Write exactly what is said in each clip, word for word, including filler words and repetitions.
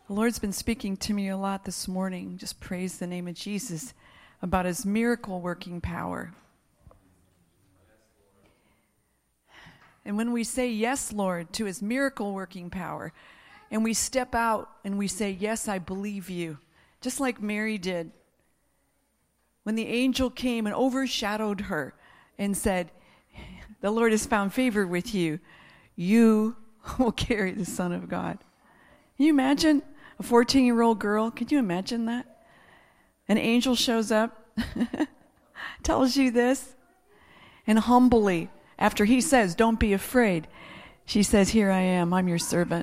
The Lord's been speaking to me a lot this morning. Just praise the name of Jesus about his miracle working power. And when we say yes, Lord, to his miracle working power, and we step out and we say, yes, I believe you, just like Mary did. When the angel came and overshadowed her and said, the Lord has found favor with you, you will carry the Son of God. Can you imagine a fourteen-year-old girl? Can you imagine that? An angel shows up, tells you this, and humbly, after he says, don't be afraid, she says, here I am, I'm your servant.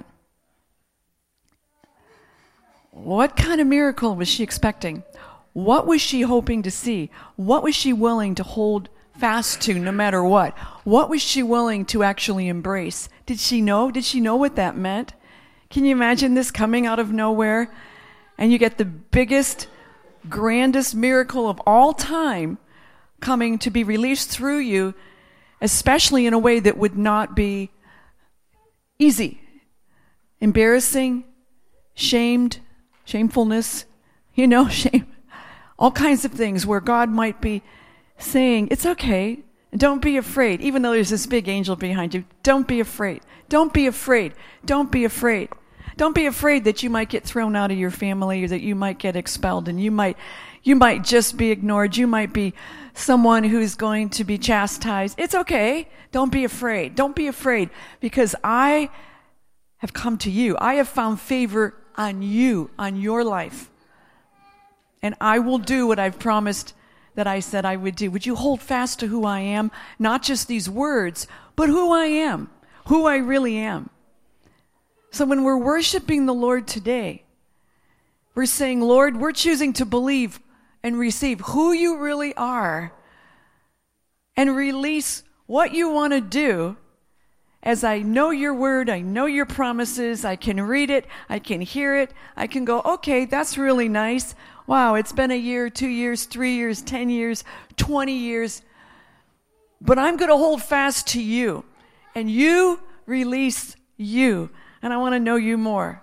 What kind of miracle was she expecting? What was she hoping to see? What was she willing to hold fast to no matter what? What was she willing to actually embrace? Did she know? Did she know what that meant? Can you imagine this coming out of nowhere? And you get the biggest, grandest miracle of all time coming to be released through you, especially in a way that would not be easy, embarrassing, shamed, shamefulness, you know, shame, all kinds of things where God might be saying, it's okay, don't be afraid, even though there's this big angel behind you, don't be afraid, don't be afraid, don't be afraid. Don't be afraid that you might get thrown out of your family or that you might get expelled and you might you might just be ignored. You might be someone who's going to be chastised. It's okay. Don't be afraid. Don't be afraid because I have come to you. I have found favor on you, on your life. And I will do what I've promised that I said I would do. Would you hold fast to who I am? Not just these words, but who I am, who I really am. So when we're worshiping the Lord today, we're saying, Lord, we're choosing to believe and receive who you really are and release what you want to do. As I know your word, I know your promises, I can read it, I can hear it, I can go, okay, that's really nice. Wow, it's been a year, two years, three years, ten years, twenty years. But I'm going to hold fast to you. And you release you. And I want to know you more.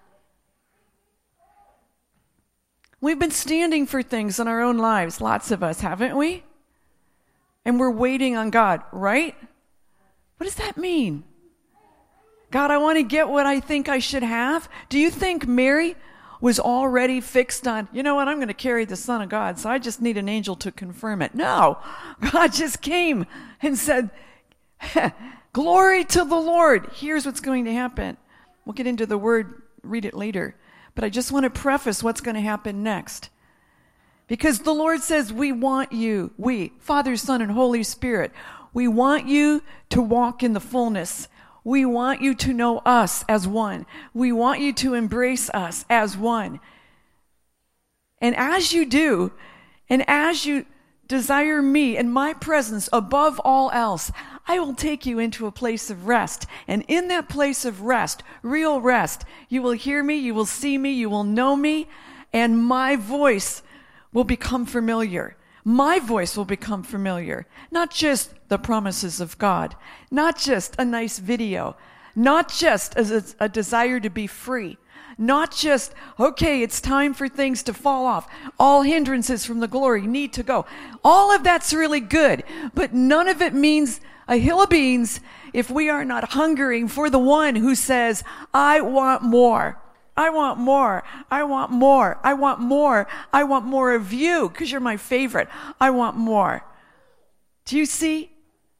We've been standing for things in our own lives, lots of us, haven't we? And we're waiting on God, right? What does that mean? God, I want to get what I think I should have. Do you think Mary was already fixed on, you know what, I'm going to carry the Son of God, so I just need an angel to confirm it? No. God just came and said, glory to the Lord. Here's what's going to happen. We'll get into the word, read it later. But I just want to preface what's going to happen next. Because the Lord says, we want you, we, Father, Son, and Holy Spirit, we want you to walk in the fullness. We want you to know us as one. We want you to embrace us as one. And as you do, and as you desire me and my presence above all else, I will take you into a place of rest. And in that place of rest, real rest, you will hear me, you will see me, you will know me, and my voice will become familiar. My voice will become familiar. Not just the promises of God, not just a nice video, not just as a, a desire to be free, not just, okay, it's time for things to fall off. All hindrances from the glory need to go. All of that's really good, but none of it means a hill of beans if we are not hungering for the one who says, I want more. I want more. I want more. I want more. I want more of you because you're my favorite. I want more. Do you see?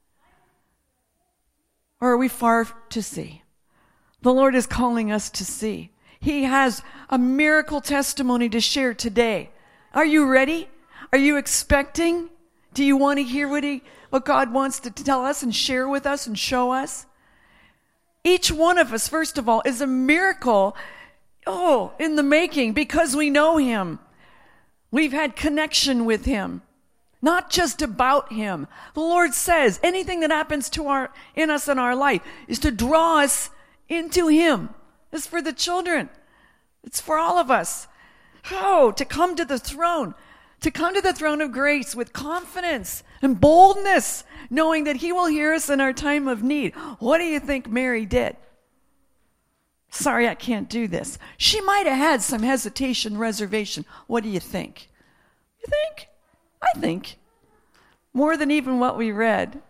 Or are we far to see? The Lord is calling us to see. He has a miracle testimony to share today. Are you ready? Are you expecting? Do you want to hear what he, what God wants to tell us and share with us and show us? Each one of us, first of all, is a miracle, oh, in the making because we know him. We've had connection with him, not just about him. The Lord says anything that happens to our, in us in our life is to draw us into him. It's for the children. It's for all of us. Oh, to come to the throne, to come to the throne of grace with confidence and boldness, knowing that he will hear us in our time of need. What do you think Mary did? Sorry, I can't do this. She might have had some hesitation, reservation. What do you think? You think? I think. More than even what we read.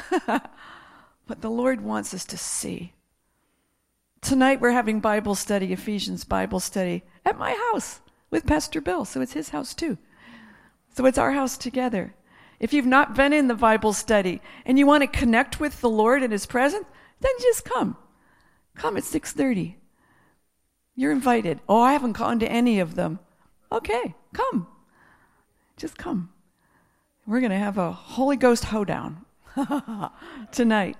But the Lord wants us to see. Tonight we're having Bible study, Ephesians Bible study, at my house with Pastor Bill. So it's his house too. So it's our house together. If you've not been in the Bible study and you want to connect with the Lord in his presence, then just come. Come at six thirty. You're invited. Oh, I haven't gone to any of them. Okay, come. Just come. We're going to have a Holy Ghost hoedown tonight.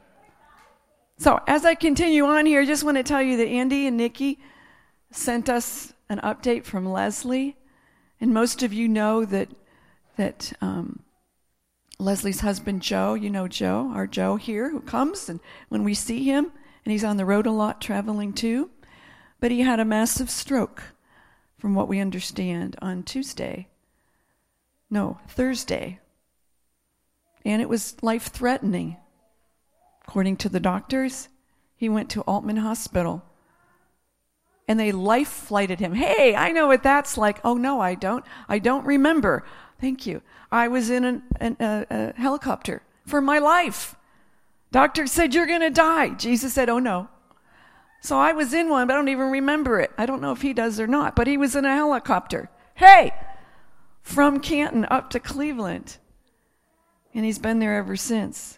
So as I continue on here, I just want to tell you that Andy and Nikki sent us an update from Leslie. And most of you know that that um, Leslie's husband, Joe, you know Joe, our Joe here, who comes, and when we see him, and he's on the road a lot traveling too, but he had a massive stroke, from what we understand, on Tuesday. No, Thursday. And it was life-threatening. According to the doctors, he went to Altman Hospital. And they life-flighted him. Hey, I know what that's like. Oh, no, I don't. I don't remember. Thank you. I was in an, an, a, a helicopter for my life. Doctor said, you're going to die. Jesus said, oh, no. So I was in one, but I don't even remember it. I don't know if he does or not, but he was in a helicopter. Hey, from Canton up to Cleveland. And he's been there ever since.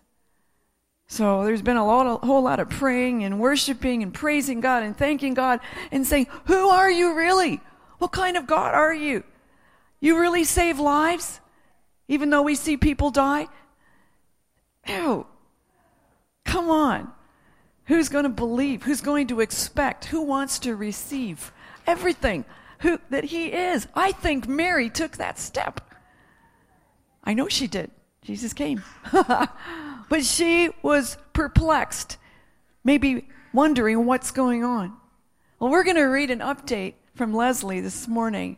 So there's been a lot, a whole lot of praying and worshiping and praising God and thanking God and saying, who are you really? What kind of God are you? You really save lives? Even though we see people die? Ew. Come on. Who's going to believe? Who's going to expect? Who wants to receive everything who, that he is? I think Mary took that step. I know she did. Jesus came. But she was perplexed, maybe wondering what's going on. Well, we're going to read an update from Leslie this morning.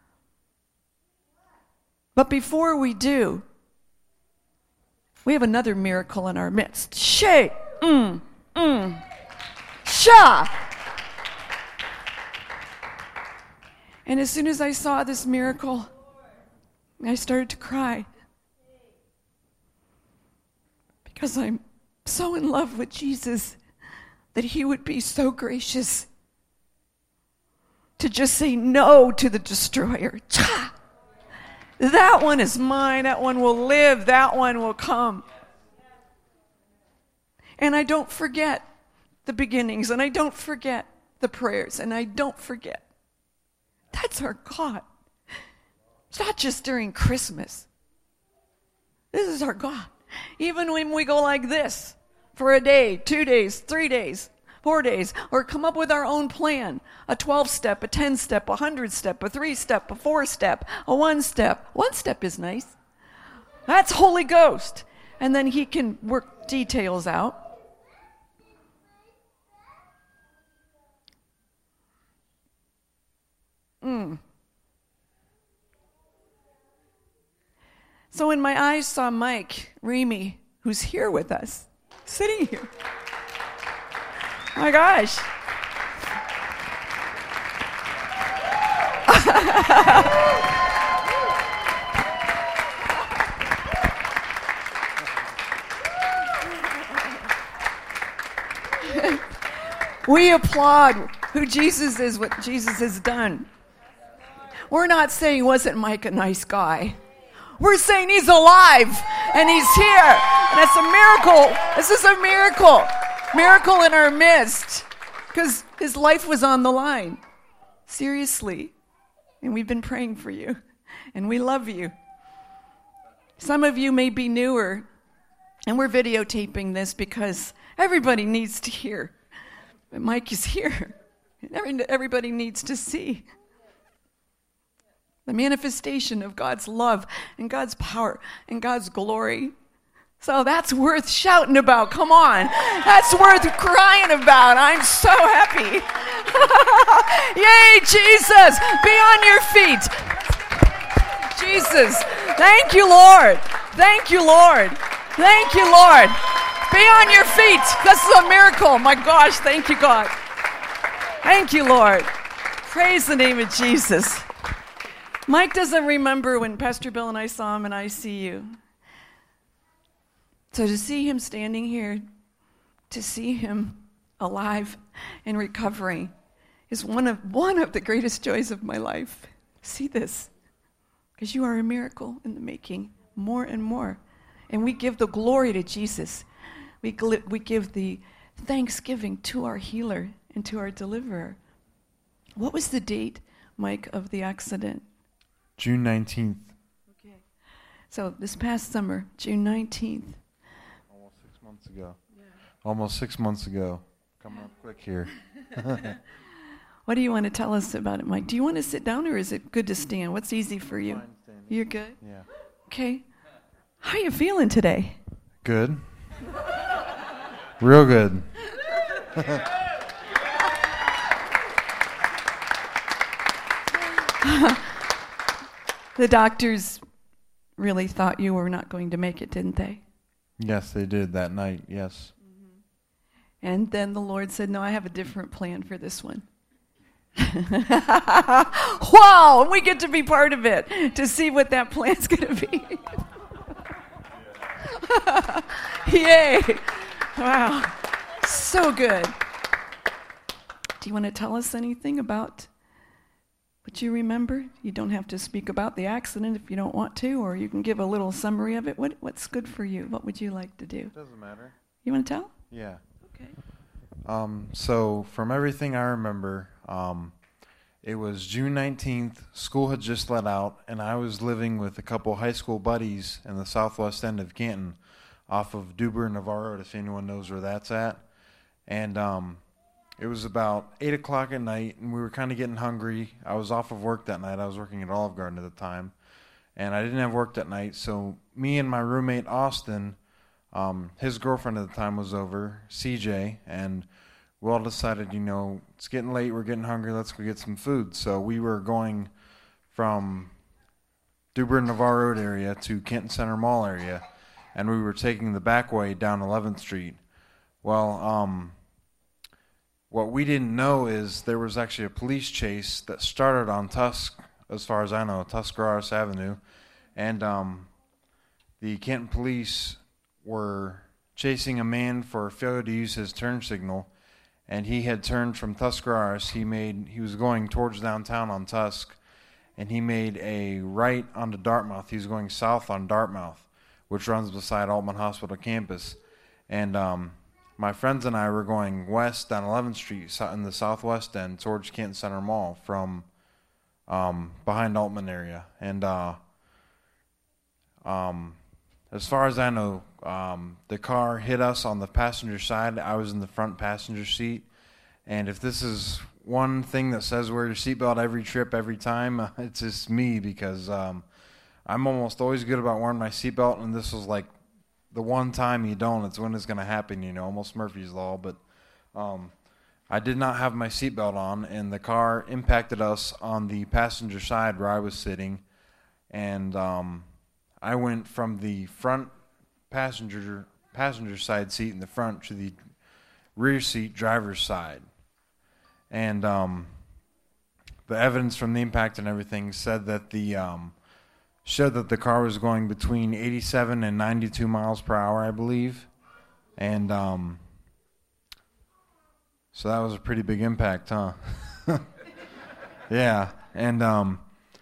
But before we do, we have another miracle in our midst. Shay, mm, mm, sha. And as soon as I saw this miracle, I started to cry. Because I'm so in love with Jesus that he would be so gracious to just say no to the destroyer. Cha! That one is mine. That one will live. That one will come. And I don't forget the beginnings, and I don't forget the prayers, and I don't forget. That's our God. It's not just during Christmas. This is our God. Even when we go like this for a day, two days, three days, four days, or come up with our own plan, a twelve-step, a ten-step, a hundred-step, a three-step, a four-step, a one-step. One step is nice. That's Holy Ghost. And then he can work details out. Mm. So when my eyes saw Mike Ramey, who's here with us, sitting here. My gosh. We applaud who Jesus is, what Jesus has done. We're not saying, wasn't Mike a nice guy? We're saying he's alive and he's here. And it's a miracle. This is a miracle. Miracle in our midst. Because his life was on the line. Seriously. And we've been praying for you. And we love you. Some of you may be newer. And we're videotaping this because everybody needs to hear. But Mike is here. And everybody needs to see the manifestation of God's love and God's power and God's glory. So that's worth shouting about. Come on. That's worth crying about. I'm so happy. Yay, Jesus. Be on your feet. Jesus. Thank you, Lord. Thank you, Lord. Thank you, Lord. Be on your feet. This is a miracle. My gosh, thank you, God. Thank you, Lord. Praise the name of Jesus. Mike doesn't remember when Pastor Bill and I saw him in I C U. So to see him standing here, to see him alive and recovering is one of one of the greatest joys of my life. See this, because you are a miracle in the making, more and more. And we give the glory to Jesus. We, gl- we give the thanksgiving to our healer and to our deliverer. What was the date, Mike, of the accident? June nineteenth. Okay. So this past summer, June nineteenth. Almost six months ago. Yeah. Almost six months ago. Coming up quick here. What do you want to tell us about it, Mike? Do you want to sit down or is it good to stand? What's easy for you? You're good? Yeah. Okay. How are you feeling today? Good. Real good. The doctors really thought you were not going to make it, didn't they? Yes, they did that night, yes. Mm-hmm. And then the Lord said, no, I have a different plan for this one. Wow, and we get to be part of it, to see what that plan's going to be. Yay. Wow, so good. Do you want to tell us anything about what you remember? You don't have to speak about the accident if you don't want to, or you can give a little summary of it. What What's good for you? What would you like to do? Doesn't matter. You want to tell? Yeah. Okay. Um, so from everything I remember, um, it was June nineteenth, school had just let out, and I was living with a couple high school buddies in the southwest end of Canton, off of Duber and Navarro, if anyone knows where that's at. And um, it was about eight o'clock at night, and we were kind of getting hungry. I was off of work that night. I was working at Olive Garden at the time, and I didn't have work that night. So me and my roommate, Austin, um, his girlfriend at the time was over, C J, and we all decided, you know, it's getting late, we're getting hungry, let's go get some food. So we were going from Duber and Navarro Road area to Canton Center Mall area, and we were taking the back way down eleventh Street. Well, um, what we didn't know is there was actually a police chase that started on Tusk, as far as I know, Tuscarawas Avenue, and um, the Canton police were chasing a man for failure to use his turn signal, and he had turned from Tuscarawas. He made he was going towards downtown on Tusk, and he made a right onto Dartmouth. He was going south on Dartmouth, which runs beside Altman Hospital campus. And um, my friends and I were going west down eleventh Street in the southwest end towards Canton Center Mall from um, behind Altman area. And uh, um, as far as I know, um, the car hit us on the passenger side. I was in the front passenger seat. And if this is one thing that says wear your seatbelt every trip, every time, it's just me, because um, I'm almost always good about wearing my seatbelt, and this was like the one time you don't, it's when it's going to happen, you know, almost Murphy's Law. But um, I did not have my seatbelt on, and the car impacted us on the passenger side where I was sitting, and um, I went from the front passenger passenger side seat in the front to the rear seat driver's side. And um, the evidence from the impact and everything said that the um, showed that the car was going between eighty-seven and ninety-two miles per hour, I believe. And um, so that was a pretty big impact, huh? Yeah. And um,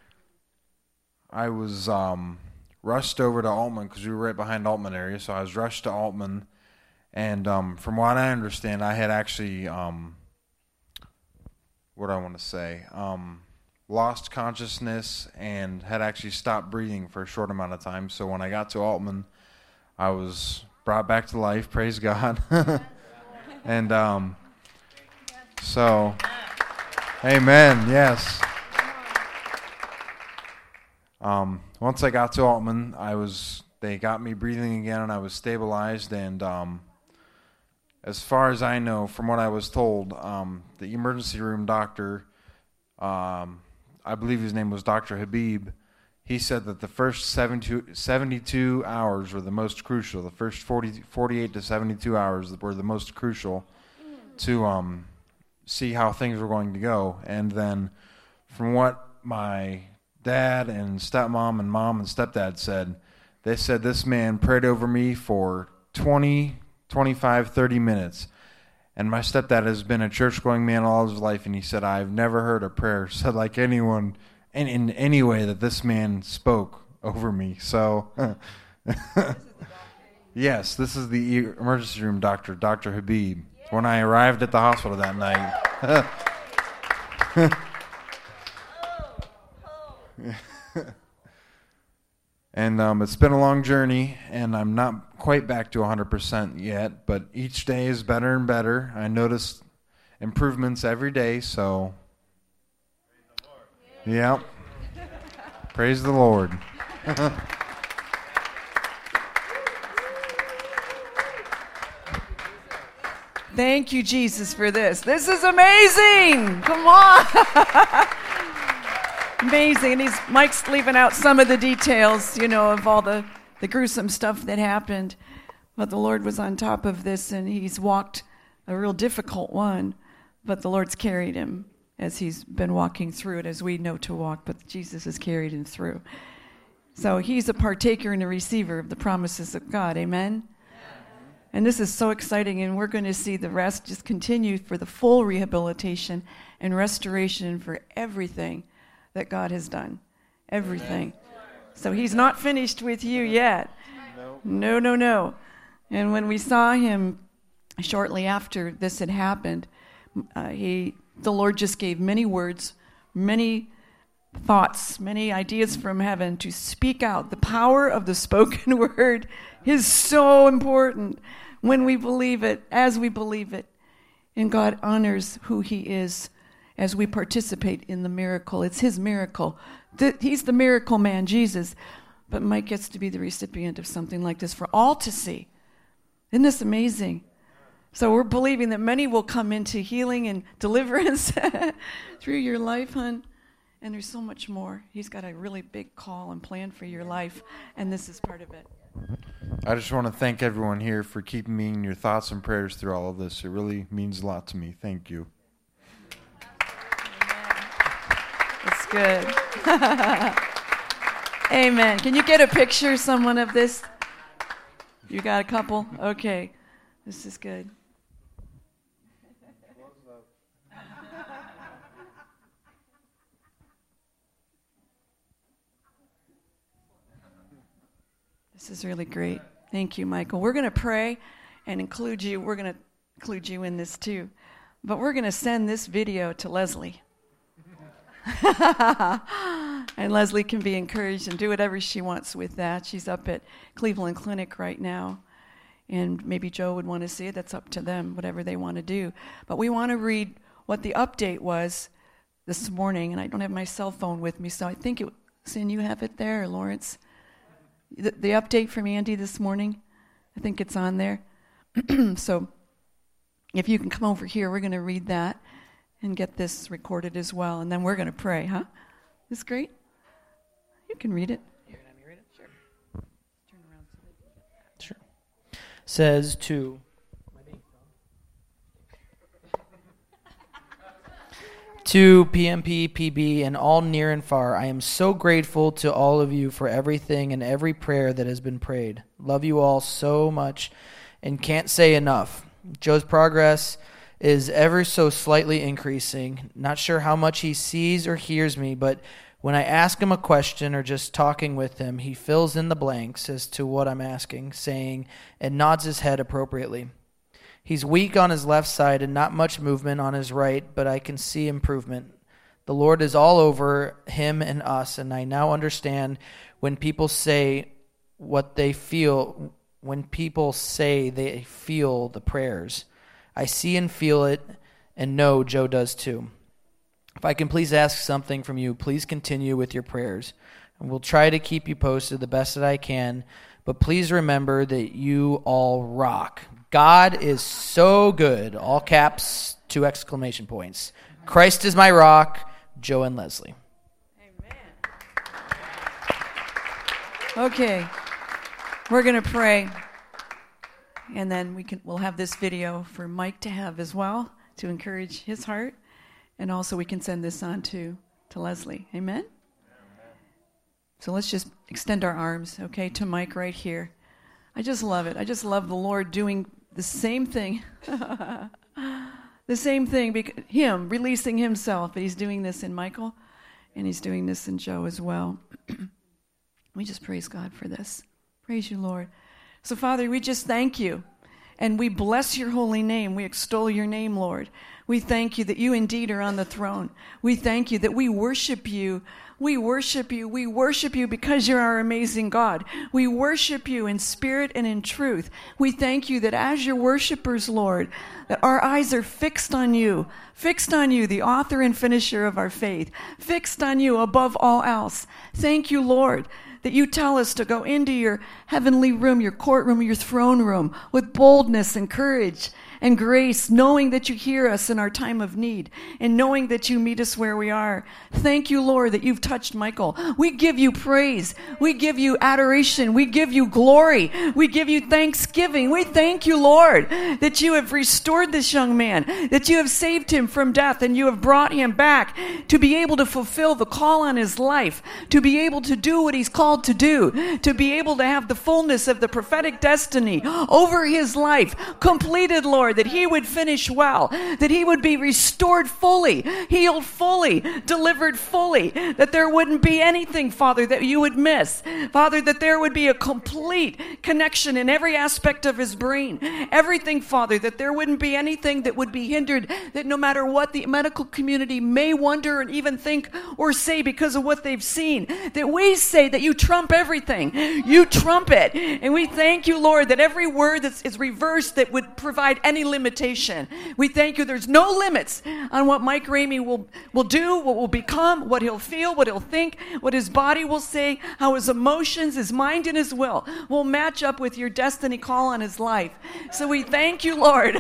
I was um, rushed over to Altman because we were right behind Altman area. So I was rushed to Altman. And um, from what I understand, I had actually, um, what do I want to say, um, lost consciousness and had actually stopped breathing for a short amount of time. So when I got to Altman, I was brought back to life, praise God. And um, so, amen, yes. Um, once I got to Altman, I was, they got me breathing again, and I was stabilized. And um, as far as I know, from what I was told, um, the emergency room doctor, um, I believe his name was Doctor Habib, he said that the first seventy-two, seventy-two hours were the most crucial. The first forty, forty-eight to seventy-two hours were the most crucial to um, see how things were going to go. And then from what my dad and stepmom and mom and stepdad said, they said this man prayed over me for twenty, twenty-five, thirty minutes. And my stepdad has been a church-going man all his life, and he said, I've never heard a prayer said like anyone, in, in any way that this man spoke over me. So, yes, this is the emergency room doctor, Doctor Habib, when I arrived at the hospital that night. And um, it's been a long journey, and I'm not quite back to one hundred percent yet, but each day is better and better. I notice improvements every day, so yeah. Praise the Lord. Thank you, Jesus, for this. This is amazing. Come on. Amazing. And he's, Mike's leaving out some of the details, you know, of all the, the gruesome stuff that happened. But the Lord was on top of this, and he's walked a real difficult one. But the Lord's carried him as he's been walking through it, as we know to walk. But Jesus has carried him through. So he's a partaker and a receiver of the promises of God. Amen? And this is so exciting, and we're going to see the rest just continue for the full rehabilitation and restoration for everything that God has done. Everything. So he's not finished with you yet. No, no, no. And when we saw him shortly after this had happened, uh, he, the Lord just gave many words, many thoughts, many ideas from heaven to speak out. The power of the spoken word is so important when we believe it, as we believe it. And God honors who he is as we participate in the miracle. It's his miracle. He's the miracle man, Jesus. But Mike gets to be the recipient of something like this for all to see. Isn't this amazing? So we're believing that many will come into healing and deliverance through your life, hon. And there's so much more. He's got a really big call and plan for your life, and this is part of it. I just want to thank everyone here for keeping me in your thoughts and prayers through all of this. It really means a lot to me. Thank you. That's good. Amen. Can you get a picture, someone, of this? You got a couple? Okay. This is good. This is really great. Thank you, Michael. We're going to pray and include you. We're going to include you in this too. But we're going to send this video to Leslie. And Leslie can be encouraged and do whatever she wants with that. She's up at Cleveland Clinic right now. And maybe Joe would want to see it. That's up to them, whatever they want to do. But we want to read what the update was this morning. And I don't have my cell phone with me, so I think it, Sin, you have it there, or Lawrence? The, the update from Andy this morning, I think it's on there. So if you can come over here, we're going to read that and get this recorded as well. And then we're going to pray, huh? This is great. You can read it. Here, let me read it? Sure. Turn around. Sure. Says to... To P M P, P B, and all near and far, I am so grateful to all of you for everything and every prayer that has been prayed. Love you all so much and can't say enough. Joe's progress is ever so slightly increasing. Not sure how much he sees or hears me, but when I ask him a question or just talking with him, he fills in the blanks as to what I'm asking, saying, and nods his head appropriately. He's weak on his left side and not much movement on his right, but I can see improvement. The Lord is all over him and us, and I now understand when people say what they feel, when people say they feel the prayers. I see and feel it, and know Joe does too. If I can please ask something from you, please continue with your prayers. And we'll try to keep you posted the best that I can, but please remember that you all rock. God is so good. All caps, two exclamation points. Christ is my rock. Joe and Leslie. Amen. Okay. We're going to pray. And then we can we'll have this video for Mike to have as well. to encourage his heart. And also we can send this on to, to Leslie. Amen? Amen? So let's just extend our arms, okay, to Mike right here. I just love it. I just love the Lord doing the same thing. The same thing, bec- him releasing himself. But he's doing this in Michael, and he's doing this in Joe as well. We just praise God for this. Praise you, Lord. So, Father, we just thank you, and we bless your holy name. We extol your name, Lord. We thank you that you indeed are on the throne. We thank you that we worship you. We worship you. We worship you because you're our amazing God. We worship you in spirit and in truth. We thank you that as your worshipers, Lord, that our eyes are fixed on you, fixed on you, the author and finisher of our faith, fixed on you above all else. Thank you, Lord, that you tell us to go into your heavenly room, your courtroom, your throne room with boldness and courage and grace, knowing that you hear us in our time of need and knowing that you meet us where we are. Thank you, Lord, that you've touched Michael. We give you praise. We give you adoration. We give you glory. We give you thanksgiving. We thank you, Lord, that you have restored this young man, that you have saved him from death, and you have brought him back to be able to fulfill the call on his life, to be able to do what he's called to do, to be able to have the fullness of the prophetic destiny over his life completed, Lord, that he would finish well, that he would be restored fully, healed fully, delivered fully, that there wouldn't be anything, Father, that you would miss. Father, that there would be a complete connection in every aspect of his brain. Everything, Father, that there wouldn't be anything that would be hindered, that no matter what the medical community may wonder and even think or say because of what they've seen, that we say that you trump everything. You trump it. And we thank you, Lord, that every word that is reversed that would provide any limitation. We thank you there's no limits on what Mike Ramey will, will do, what will become, what he'll feel, what he'll think, what his body will say, how his emotions, his mind, and his will will match up with your destiny call on his life. So we thank you, Lord.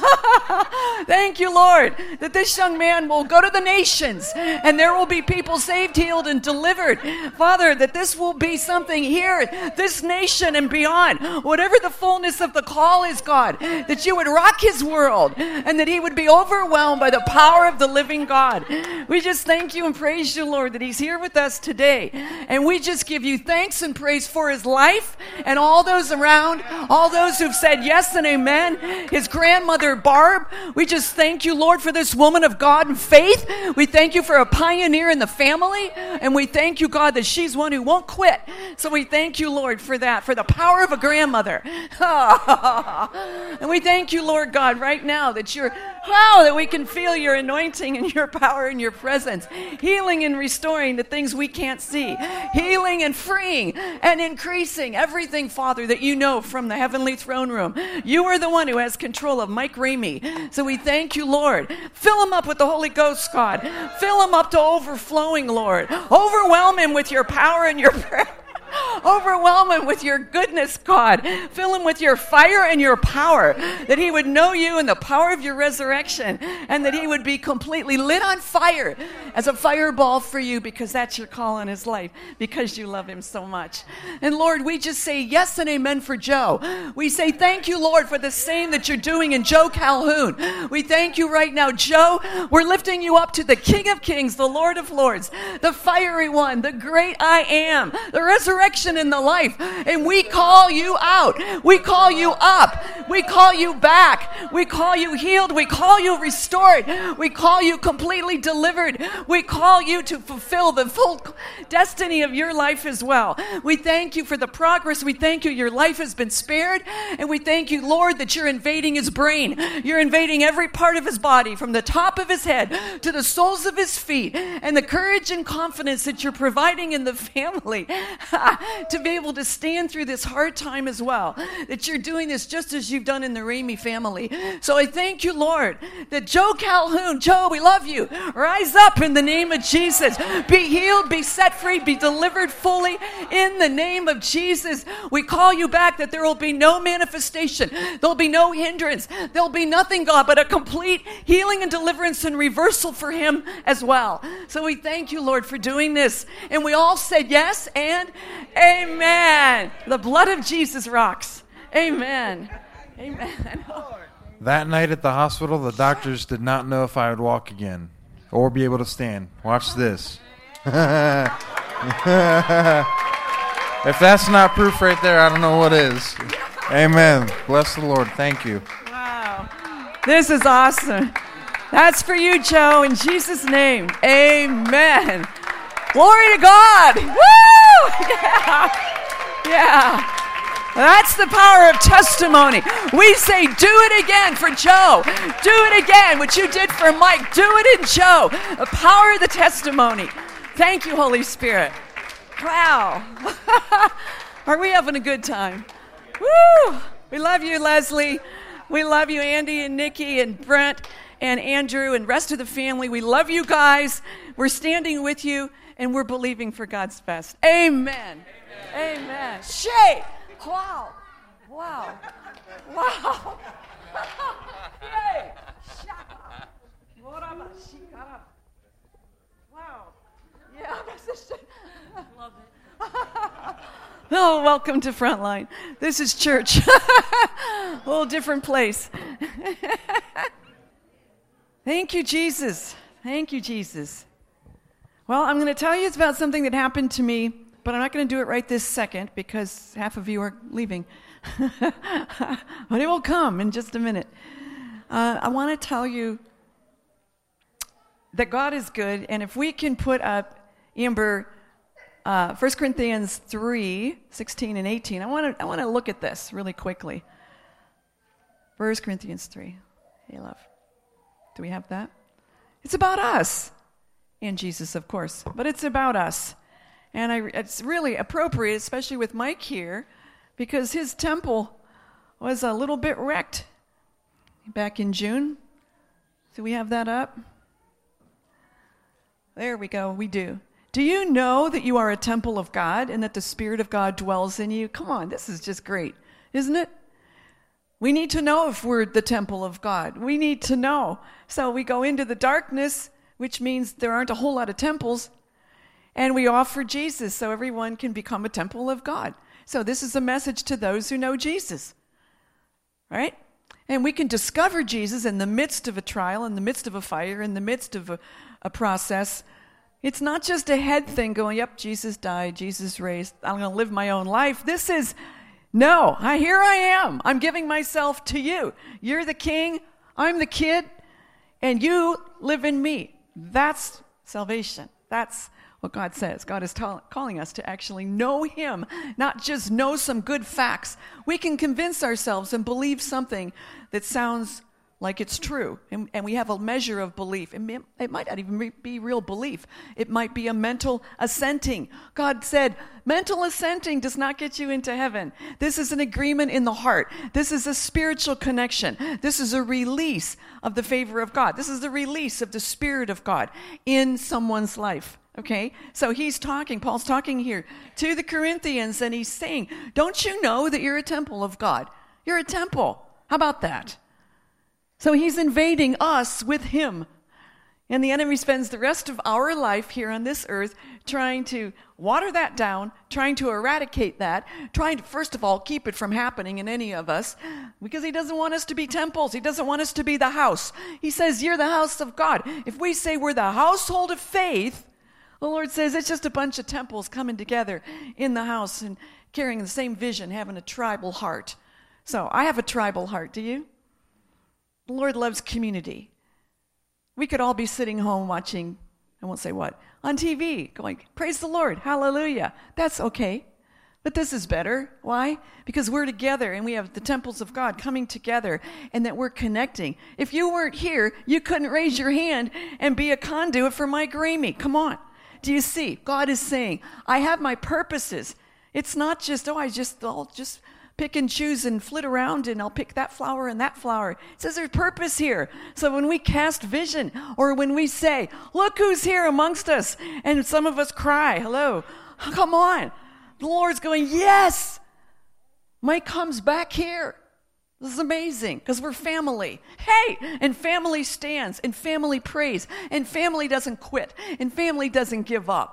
Thank you, Lord, that this young man will go to the nations and there will be people saved, healed, and delivered. Father, that this will be something here, this nation and beyond, whatever the fullness of the call is, God, that you would rock his world and that he would be overwhelmed by the power of the living God. We just thank you and praise you, Lord, that he's here with us today. And we just give you thanks and praise for his life and all those around, all those who've said yes and amen. His grandmother, Barb, we just thank you, Lord, for this woman of God and faith. We thank you for a pioneer in the family. And we thank you, God, that she's one who won't quit. So we thank you, Lord, for that, for the power of a grandmother. And we thank you, Lord God, right now that you're, wow, that we can feel your anointing and your power and your presence, healing and restoring the things we can't see, healing and freeing and increasing everything, Father, that you know from the heavenly throne room. You are the one who has control of Mike Ramey. So we thank you, Lord. Fill him up with the Holy Ghost, God. Fill him up to overflowing, Lord. Overwhelm him with your power and your prayer. Overwhelm him with your goodness, God. Fill him with your fire and your power, that he would know you and the power of your resurrection, and that he would be completely lit on fire as a fireball for you, because that's your call in his life, because you love him so much. And Lord, we just say yes and amen for Joe. We say thank you, Lord, for the same that you're doing in Joe Calhoun. We thank you right now, Joe. We're lifting you up to the King of Kings, the Lord of Lords, the fiery one, the great I am, the resurrection in the life, and we call you out. We call you up. We call you back. We call you healed. We call you restored. We call you completely delivered. We call you to fulfill the full destiny of your life as well. We thank you for the progress. We thank you your life has been spared, and we thank you, Lord, that you're invading his brain. You're invading every part of his body, from the top of his head to the soles of his feet, and the courage and confidence that you're providing in the family to be able to stand through this hard time as well, that you're doing this just as you've done in the Ramey family. So I thank you, Lord, that Joe Calhoun, Joe, we love you. Rise up in the name of Jesus. Be healed, be set free, be delivered fully in the name of Jesus. We call you back, that there will be no manifestation. There'll be no hindrance. There'll be nothing, God, but a complete healing and deliverance and reversal for him as well. So we thank you, Lord, for doing this. And we all said yes and amen. The blood of Jesus rocks. Amen. Amen. That night at the hospital, the doctors did not know if I would walk again or be able to stand. Watch this. If that's not proof right there, I don't know what is. Amen. Bless the Lord. Thank you. Wow. This is awesome. That's for you, Joe, in Jesus' name. Amen. Glory to God. Woo! Yeah. Yeah. That's the power of testimony. We say, do it again for Joe. Do it again. What you did for Mike, do it in Joe. The power of the testimony. Thank you, Holy Spirit. Wow. Are we having a good time? Woo! We love you, Leslie. We love you, Andy and Nikki and Brent and Andrew and rest of the family. We love you guys. We're standing with you, and we're believing for God's best. Amen. Amen. Amen. Shay. Wow. Wow. Wow. Yay. Wow. Yeah. Love it. Oh, welcome to Frontline. This is church. A little different place. Thank you, Jesus. Thank you, Jesus. Well, I'm going to tell you about something that happened to me, but I'm not going to do it right this second because half of you are leaving. But it will come in just a minute. Uh, I want to tell you that God is good, and if we can put up, Amber, uh, First Corinthians three, sixteen and eighteen, I want to I want to look at this really quickly. First Corinthians three. Hey, love. Do we have that? It's about us. And Jesus, of course. But it's about us. And I, it's really appropriate, especially with Mike here, because his temple was a little bit wrecked back in June. Do we have that up? There we go. We do. Do you know that you are a temple of God and that the Spirit of God dwells in you? Come on, this is just great, isn't it? We need to know if we're the temple of God. We need to know. So we go into the darkness, which means there aren't a whole lot of temples, and we offer Jesus so everyone can become a temple of God. So this is a message to those who know Jesus, right? And we can discover Jesus in the midst of a trial, in the midst of a fire, in the midst of a, a process. It's not just a head thing going, yep, Jesus died, Jesus raised, I'm going to live my own life. This is, no, I, here I am. I'm giving myself to you. You're the king, I'm the kid, and you live in me. That's salvation. That's what God says. God is ta- calling us to actually know him, not just know some good facts. We can convince ourselves and believe something that sounds like it's true, and, and we have a measure of belief. It, may, it might not even be real belief. It might be a mental assenting. God said, mental assenting does not get you into heaven. This is an agreement in the heart. This is a spiritual connection. This is a release of the favor of God. This is the release of the Spirit of God in someone's life. Okay, so he's talking, Paul's talking here to the Corinthians, and he's saying, don't you know that you're a temple of God? You're a temple. How about that? So he's invading us with him. And the enemy spends the rest of our life here on this earth trying to water that down, trying to eradicate that, trying to, first of all, keep it from happening in any of us, because he doesn't want us to be temples. He doesn't want us to be the house. He says, you're the house of God. If we say we're the household of faith, the Lord says it's just a bunch of temples coming together in the house and carrying the same vision, having a tribal heart. So I have a tribal heart. Do you? The Lord loves community. We could all be sitting home watching, I won't say what, on T V, going, praise the Lord, hallelujah. That's okay. But this is better. Why? Because we're together and we have the temples of God coming together and that we're connecting. If you weren't here, you couldn't raise your hand and be a conduit for Mike Ramey. Come on. Do you see? God is saying, I have my purposes. It's not just, oh, I just, I'll just pick and choose and flit around and I'll pick that flower and that flower. It says there's purpose here. So when we cast vision or when we say, look who's here amongst us, and some of us cry, hello, come on. The Lord's going, yes, Mike comes back here. This is amazing because we're family. Hey, and family stands and family prays and family doesn't quit and family doesn't give up.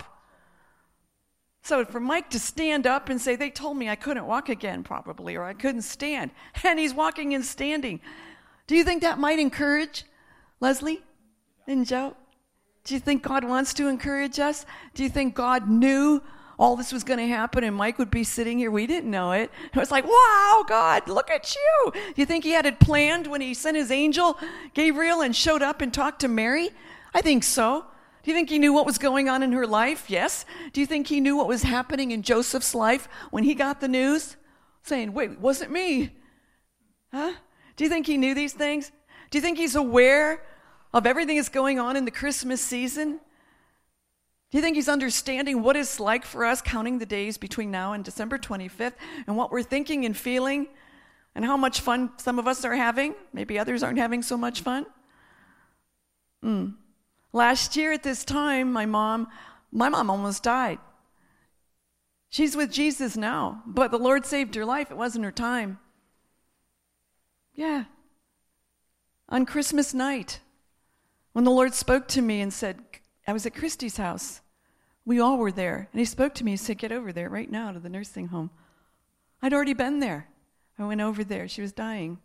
So for Mike to stand up and say, they told me I couldn't walk again probably, or I couldn't stand, and he's walking and standing. Do you think that might encourage Leslie and Joe? Do you think God wants to encourage us? Do you think God knew all this was going to happen and Mike would be sitting here? We didn't know it. It was like, wow, God, look at you. Do you think he had it planned when he sent his angel, Gabriel, and showed up and talked to Mary? I think so. Do you think he knew what was going on in her life? Yes. Do you think he knew what was happening in Joseph's life when he got the news? Saying, wait, it wasn't me. Huh? Do you think he knew these things? Do you think he's aware of everything that's going on in the Christmas season? Do you think he's understanding what it's like for us counting the days between now and December twenty-fifth and what we're thinking and feeling and how much fun some of us are having? Maybe others aren't having so much fun. Mm. Last year at this time, my mom, my mom almost died. She's with Jesus now, but the Lord saved her life. It wasn't her time. Yeah. On Christmas night, when the Lord spoke to me and said, I was at Christy's house. We all were there. And he spoke to me and said, get over there right now to the nursing home. I'd already been there. I went over there. She was dying.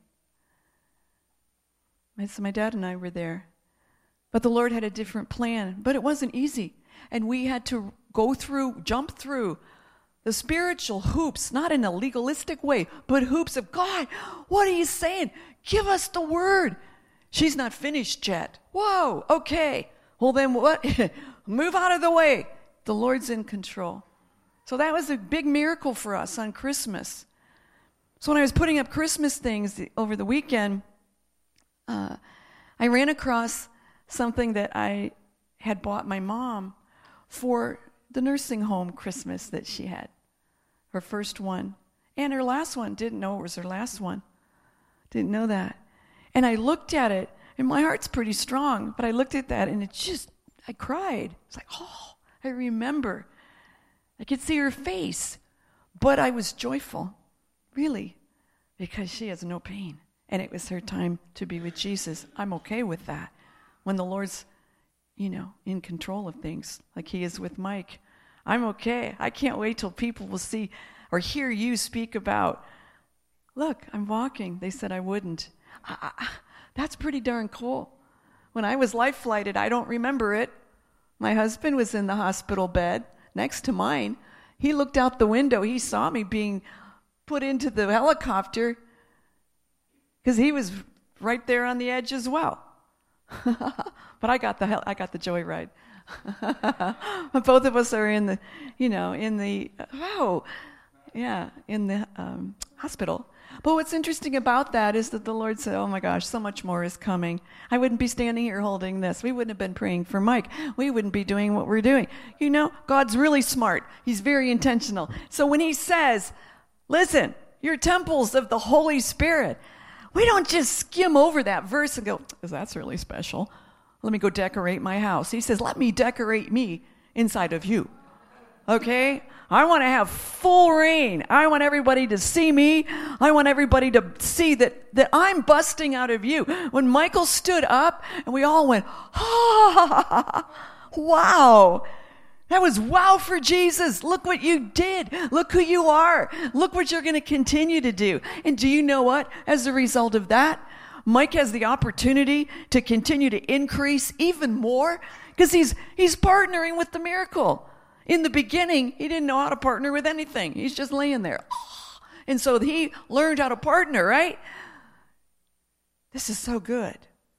So my dad and I were there. But the Lord had a different plan. But it wasn't easy. And we had to go through, jump through the spiritual hoops, not in a legalistic way, but hoops of, God, what are you saying? Give us the word. She's not finished yet. Whoa, okay. Well, then what? Move out of the way. The Lord's in control. So that was a big miracle for us on Christmas. So when I was putting up Christmas things over the weekend, uh, I ran across something that I had bought my mom for the nursing home Christmas that she had, her first one. And her last one, didn't know it was her last one. Didn't know that. And I looked at it, and my heart's pretty strong, but I looked at that, and it just, I cried. It's like, oh, I remember. I could see her face, but I was joyful, really, because she has no pain. And it was her time to be with Jesus. I'm okay with that. When the Lord's, you know, in control of things, like he is with Mike, I'm okay. I can't wait till people will see or hear you speak about, look, I'm walking. They said I wouldn't. I, I, that's pretty darn cool. When I was life flighted, I don't remember it. My husband was in the hospital bed next to mine. He looked out the window. He saw me being put into the helicopter because he was right there on the edge as well. But I got the hell, I got the joy ride. Both of us are in the, you know, in the, oh, yeah, in the um, hospital. But what's interesting about that is that the Lord said, oh my gosh, so much more is coming. I wouldn't be standing here holding this. We wouldn't have been praying for Mike. We wouldn't be doing what we're doing. You know, God's really smart. He's very intentional. So when he says, listen, you're temples of the Holy Spirit, we don't just skim over that verse and go, that's really special. Let me go decorate my house. He says, let me decorate me inside of you. Okay? I want to have full reign. I want everybody to see me. I want everybody to see that, that I'm busting out of you. When Michael stood up and we all went, ah, wow. That was wow for Jesus. Look what you did. Look who you are. Look what you're going to continue to do. And do you know what? As a result of that, Mike has the opportunity to continue to increase even more because he's he's partnering with the miracle. In the beginning, he didn't know how to partner with anything. He's just laying there. And so he learned how to partner, right? This is so good.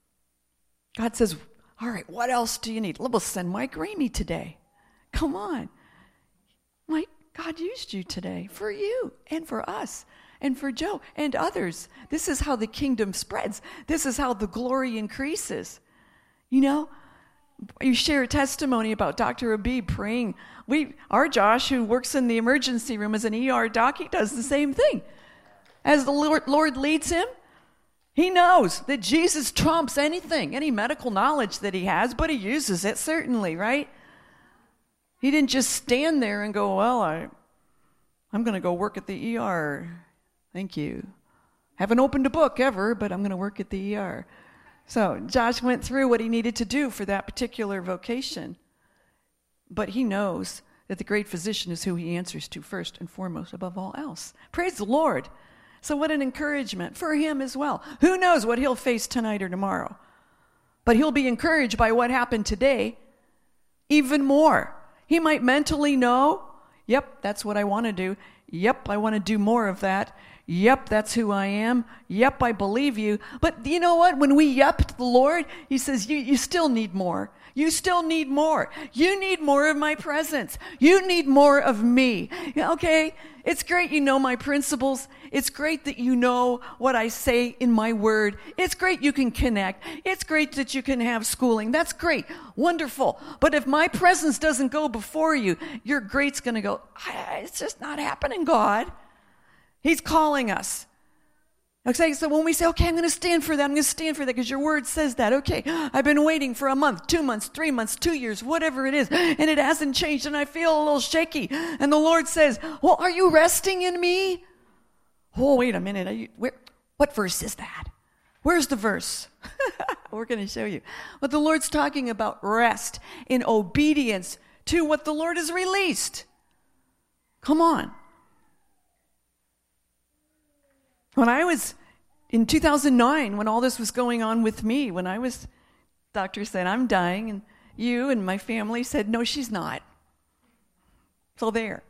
God says, all right, what else do you need? We'll send Mike Ramey today. Come on. Mike, God used you today for you and for us and for Joe and others. This is how the kingdom spreads. This is how the glory increases. You know, you share a testimony about Doctor Abib praying. We, our Josh, who works in the emergency room as an E R doc, he does the same thing. As the Lord, Lord leads him, he knows that Jesus trumps anything, any medical knowledge that he has, but he uses it certainly, right? He didn't just stand there and go, well, I, I'm going to go work at the E R. Thank you. Haven't opened a book ever, but I'm going to work at the E R. So Josh went through what he needed to do for that particular vocation. But he knows that the great physician is who he answers to first and foremost above all else. Praise the Lord. So what an encouragement for him as well. Who knows what he'll face tonight or tomorrow? But he'll be encouraged by what happened today even more. He might mentally know, yep, that's what I want to do. Yep, I want to do more of that. Yep, that's who I am. Yep, I believe you. But you know what? When we yep to the Lord, he says, you, you still need more. You still need more. You need more of my presence. You need more of me. Okay, it's great you know my principles. It's great that you know what I say in my word. It's great you can connect. It's great that you can have schooling. That's great. Wonderful. But if my presence doesn't go before you, your great's going to go, it's just not happening, God. He's calling us. Okay, so when we say, okay, I'm going to stand for that, I'm going to stand for that because your word says that. Okay, I've been waiting for a month, two months, three months, two years, whatever it is, and it hasn't changed, and I feel a little shaky. And the Lord says, well, are you resting in me? Oh, wait a minute. Are you, where, what verse is that? Where's the verse? We're going to show you. But the Lord's talking about rest in obedience to what the Lord has released. Come on. When I was in two thousand nine, when all this was going on with me, when I was, doctor said, I'm dying, and you and my family said, no, she's not. So there.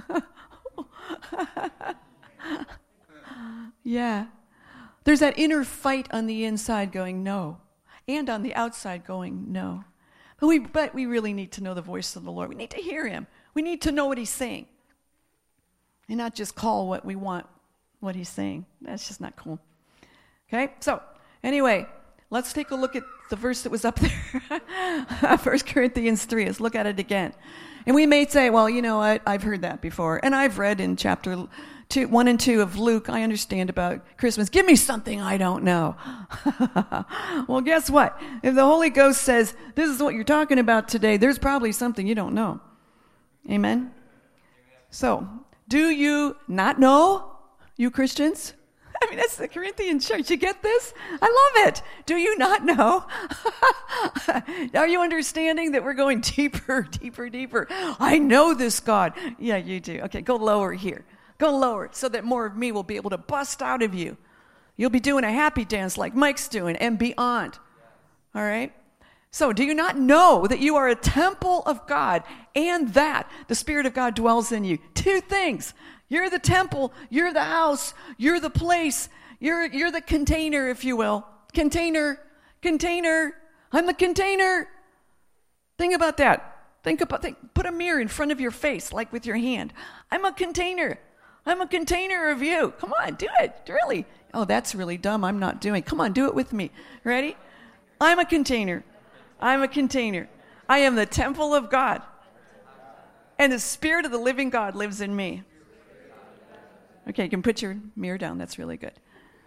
Yeah. There's that inner fight on the inside going, no, and on the outside going, no. But we, but we really need to know the voice of the Lord. We need to hear him. We need to know what he's saying, and not just call what we want what he's saying. That's just not cool. Okay, so anyway, let's take a look at the verse that was up there. First Corinthians three. Let's look at it again. And we may say, well, you know what, I've heard that before. And I've read in chapter two, one and two of Luke, I understand about Christmas. Give me something I don't know. Well, guess what? If the Holy Ghost says, this is what you're talking about today, there's probably something you don't know. Amen? So, do you not know? You Christians? I mean, that's the Corinthian church. You get this? I love it. Do you not know? Are you understanding that we're going deeper, deeper, deeper? I know this God. Yeah, you do. Okay, go lower here. Go lower so that more of me will be able to bust out of you. You'll be doing a happy dance like Mike's doing and beyond. All right? So do you not know that you are a temple of God and that the Spirit of God dwells in you? Two things. You're the temple, you're the house, you're the place, you're you're the container, if you will. Container, container, I'm the container. Think about that. Think about think, put a mirror in front of your face, like with your hand. I'm a container. I'm a container of you. Come on, do it. Really. Oh, that's really dumb. I'm not doing. Come on, do it with me. Ready? I'm a container. I'm a container. I am the temple of God. And the Spirit of the living God lives in me. Okay, you can put your mirror down. That's really good.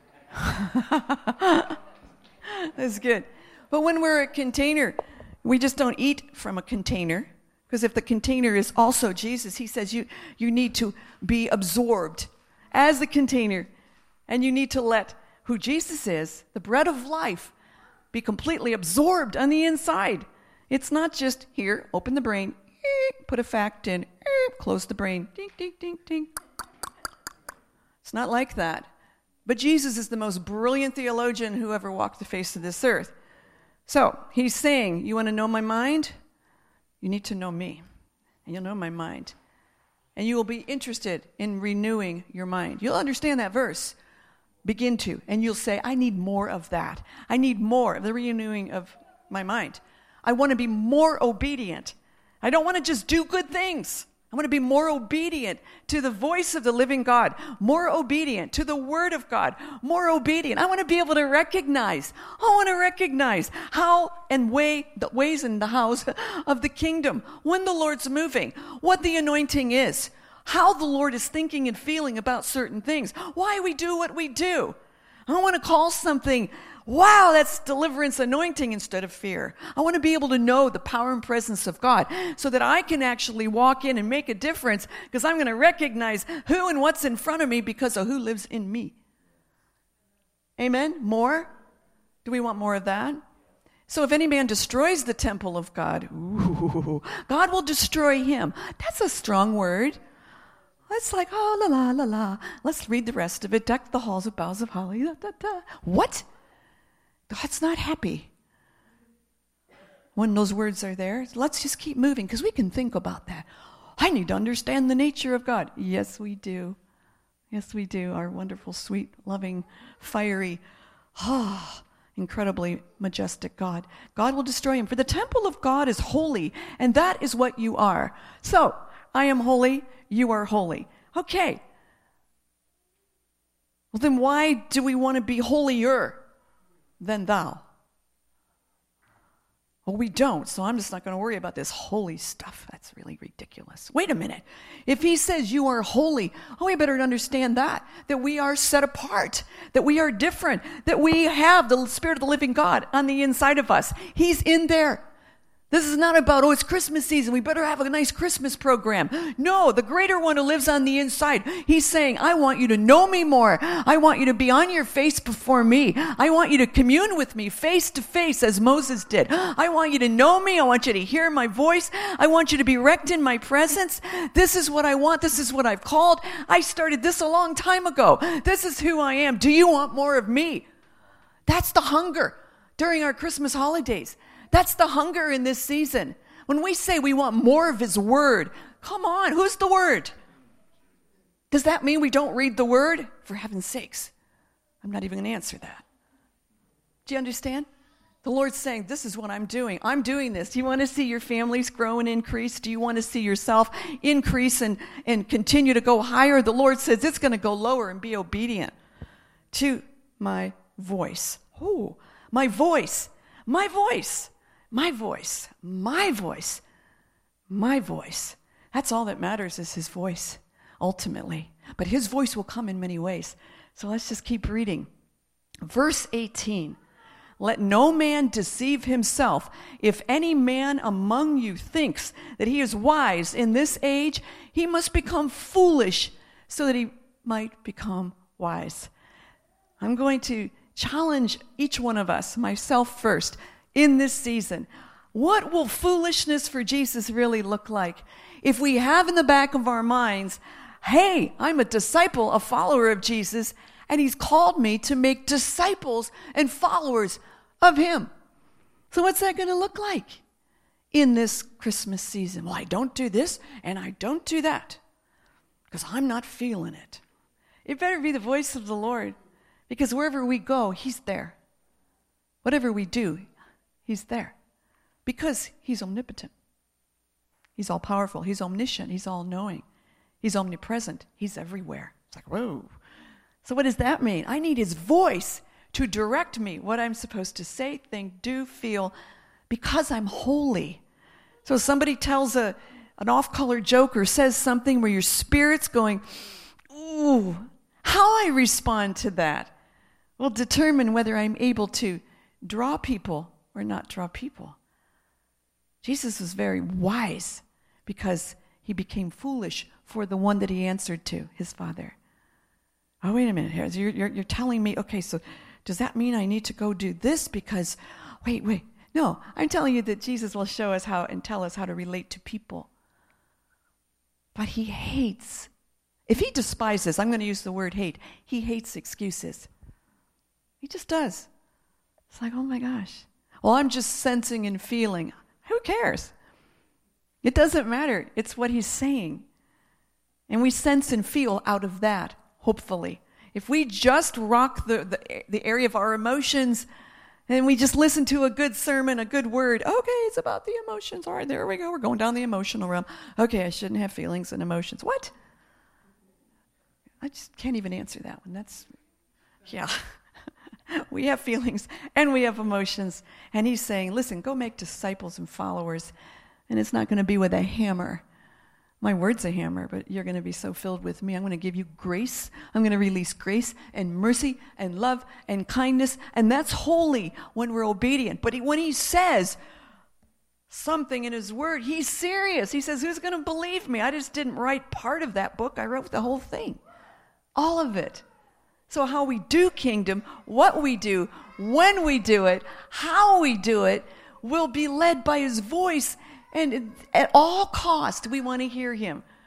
That's good. But when we're a container, we just don't eat from a container. Because if the container is also Jesus, he says you, you need to be absorbed as the container. And you need to let who Jesus is, the bread of life, be completely absorbed on the inside. It's not just here, open the brain, put a fact in, close the brain, ding, ding, ding, ding. It's not like that. But Jesus is the most brilliant theologian who ever walked the face of this earth. So he's saying, you want to know my mind? You need to know me. And you'll know my mind. And you will be interested in renewing your mind. You'll understand that verse. Begin to. And you'll say, I need more of that. I need more of the renewing of my mind. I want to be more obedient. I don't want to just do good things. I want to be more obedient to the voice of the living God, more obedient to the word of God, more obedient. I want to be able to recognize, I want to recognize how and way, the ways and the hows of the kingdom, when the Lord's moving, what the anointing is, how the Lord is thinking and feeling about certain things, why we do what we do. I want to call something, wow, that's deliverance anointing instead of fear. I want to be able to know the power and presence of God so that I can actually walk in and make a difference because I'm going to recognize who and what's in front of me because of who lives in me. Amen? More? Do we want more of that? So if any man destroys the temple of God, ooh, God will destroy him. That's a strong word. It's like, oh, la, la, la, la. Let's read the rest of it. Deck the halls with boughs of holly. Da, da, da. What? God's not happy when those words are there. Let's just keep moving because we can think about that. I need to understand the nature of God. Yes, we do. Yes, we do. Our wonderful, sweet, loving, fiery, ah, incredibly majestic God. God will destroy him. For the temple of God is holy, and that is what you are. So, I am holy, you are holy. Okay. Well, then why do we want to be holier than thou? Well, we don't, so I'm just not going to worry about this holy stuff. That's really ridiculous. Wait a minute. If he says you are holy, oh, we better understand that, that we are set apart, that we are different, that we have the Spirit of the living God on the inside of us. He's in there. This is not about, oh, it's Christmas season, we better have a nice Christmas program. No, the greater one who lives on the inside, he's saying, I want you to know me more. I want you to be on your face before me. I want you to commune with me face to face as Moses did. I want you to know me. I want you to hear my voice. I want you to be wrecked in my presence. This is what I want. This is what I've called. I started this a long time ago. This is who I am. Do you want more of me? That's the hunger during our Christmas holidays. That's the hunger in this season. When we say we want more of his word, come on, who's the word? Does that mean we don't read the word? For heaven's sakes, I'm not even going to answer that. Do you understand? The Lord's saying, this is what I'm doing. I'm doing this. Do you want to see your families grow and increase? Do you want to see yourself increase and, and continue to go higher? The Lord says it's going to go lower and be obedient to my voice. Oh, my voice, my voice. My voice, my voice, my voice. That's all that matters is his voice, ultimately. But his voice will come in many ways. So let's just keep reading. Verse eighteen. Let no man deceive himself. If any man among you thinks that he is wise in this age, he must become foolish so that he might become wise. I'm going to challenge each one of us, myself first, in this season. What will foolishness for Jesus really look like? If we have in the back of our minds, hey, I'm a disciple, a follower of Jesus, and he's called me to make disciples and followers of him. So what's that going to look like in this Christmas season? Well, I don't do this and I don't do that because I'm not feeling it. It better be the voice of the Lord, because wherever we go, he's there. Whatever we do, he's there because he's omnipotent. He's all powerful. He's omniscient. He's all knowing. He's omnipresent. He's everywhere. It's like, whoa. So what does that mean? I need his voice to direct me what I'm supposed to say, think, do, feel, because I'm holy. So somebody tells a an off-color joke or says something where your spirit's going, ooh, how I respond to that will determine whether I'm able to draw people or not draw people. Jesus was very wise because he became foolish for the one that he answered to, his Father. Oh, wait a minute here. You're, you're, you're telling me, okay, so does that mean I need to go do this because, wait, wait. No, I'm telling you that Jesus will show us how and tell us how to relate to people. But he hates, if he despises, I'm going to use the word hate, he hates excuses. He just does. It's like, oh my gosh. Well, I'm just sensing and feeling. Who cares? It doesn't matter. It's what he's saying. And we sense and feel out of that, hopefully. If we just rock the, the, the area of our emotions and we just listen to a good sermon, a good word, okay, it's about the emotions. All right, there we go. We're going down the emotional realm. Okay, I shouldn't have feelings and emotions. What? I just can't even answer that one. That's, yeah. We have feelings and we have emotions. And he's saying, listen, go make disciples and followers. And it's not going to be with a hammer. My word's a hammer, but you're going to be so filled with me. I'm going to give you grace. I'm going to release grace and mercy and love and kindness. And that's holy when we're obedient. But he, when he says something in his word, he's serious. He says, who's going to believe me? I just didn't write part of that book. I wrote the whole thing. All of it. So how we do kingdom, what we do, when we do it, how we do it, will be led by his voice. And at all cost, we want to hear him.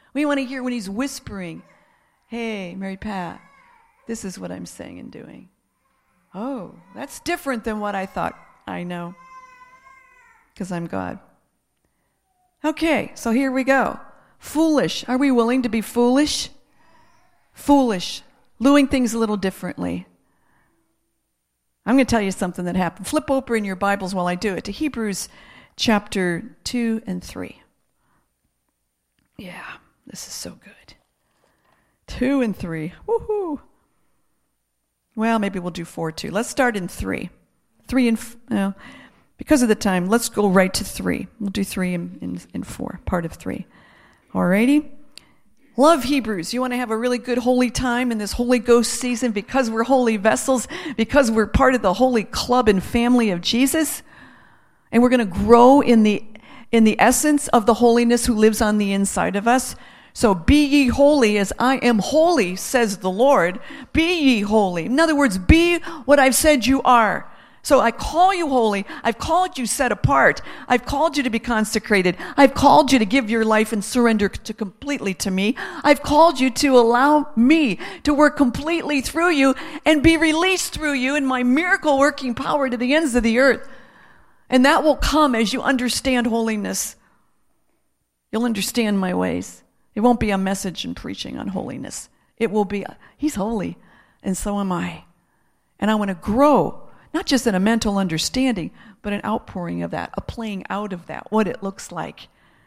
We want to hear when he's whispering, hey, Mary Pat, this is what I'm saying and doing. Oh, that's different than what I thought. I know, because I'm God. Okay, so here we go. Foolish. Are we willing to be foolish? Foolish. Doing things a little differently. I'm going to tell you something that happened. Flip open in your Bibles while I do it to Hebrews chapter two and three. Yeah, this is so good. Two and three. Woohoo. Well, maybe we'll do four too. Let's start in three. Three and, f- no, because of the time, let's go right to three. We'll do three and, and, and four, part of three. Alrighty? Love Hebrews. You want to have a really good holy time in this Holy Ghost season because we're holy vessels, because we're part of the holy club and family of Jesus, and we're going to grow in the in the essence of the holiness who lives on the inside of us. So be ye holy as I am holy, says the Lord. Be ye holy. In other words, be what I've said you are. So I call you holy. I've called you set apart. I've called you to be consecrated. I've called you to give your life and surrender to completely to me. I've called you to allow me to work completely through you and be released through you in my miracle working power to the ends of the earth. And that will come as you understand holiness. You'll understand my ways. It won't be a message and preaching on holiness. It will be, he's holy, and so am I. And I want to grow, not just in a mental understanding, but an outpouring of that, a playing out of that, what it looks like.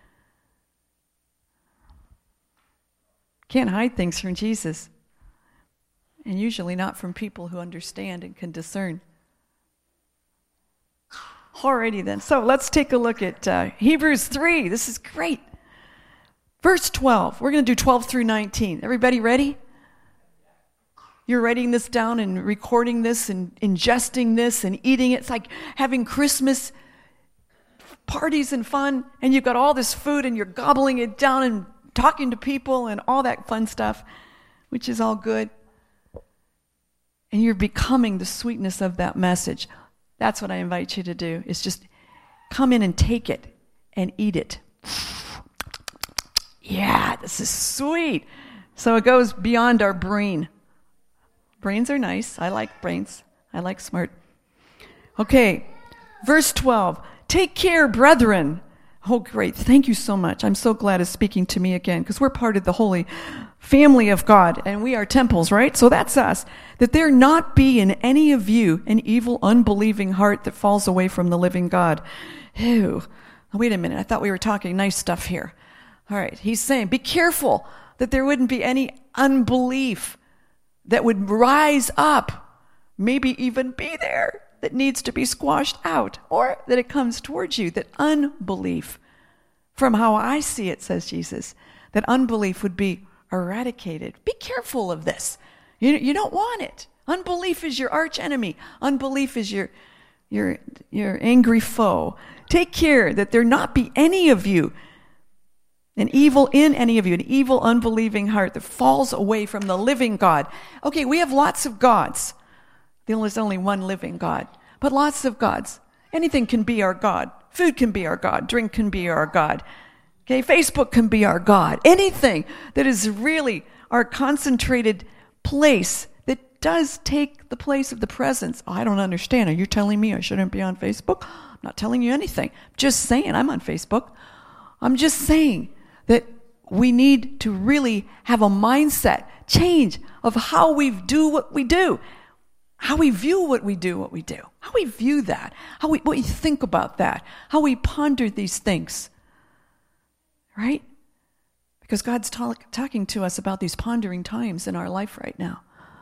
Can't hide things from Jesus, and usually not from people who understand and can discern. Alrighty then, so let's take a look at uh, Hebrews three. This is great. Verse twelve. We're going to do twelve through nineteen. Everybody ready? You're writing this down and recording this and ingesting this and eating it. It's like having Christmas parties and fun, and you've got all this food and you're gobbling it down and talking to people and all that fun stuff, which is all good. And you're becoming the sweetness of that message. That's what I invite you to do, is just come in and take it and eat it. Yeah, this is sweet. So it goes beyond our brain. Brains are nice. I like brains. I like smart. Okay, verse twelve. Take care, brethren. Oh, great. Thank you so much. I'm so glad it's speaking to me again, because we're part of the holy family of God, and we are temples, right? So that's us. That there not be in any of you an evil, unbelieving heart that falls away from the living God. Ew. Wait a minute. I thought we were talking nice stuff here. All right. He's saying, be careful that there wouldn't be any unbelief that would rise up, maybe even be there, that needs to be squashed out, or that it comes towards you, that unbelief, from how I see it, says Jesus, that unbelief would be eradicated. Be careful of this. You, you don't want it. Unbelief is your arch enemy. Unbelief is your, your, your angry foe. Take care that there not be any of you, an evil in any of you, an evil, unbelieving heart that falls away from the living God. Okay, we have lots of gods. There's only one living God, but lots of gods. Anything can be our God. Food can be our God. Drink can be our God. Okay, Facebook can be our God. Anything that is really our concentrated place that does take the place of the presence. Oh, I don't understand. Are you telling me I shouldn't be on Facebook? I'm not telling you anything. Just saying I'm on Facebook. I'm just saying that we need to really have a mindset change of how we do what we do, how we view what we do, what we do, how we view that, how we, what we think about that, how we ponder these things, right? Because God's talk, talking to us about these pondering times in our life right now.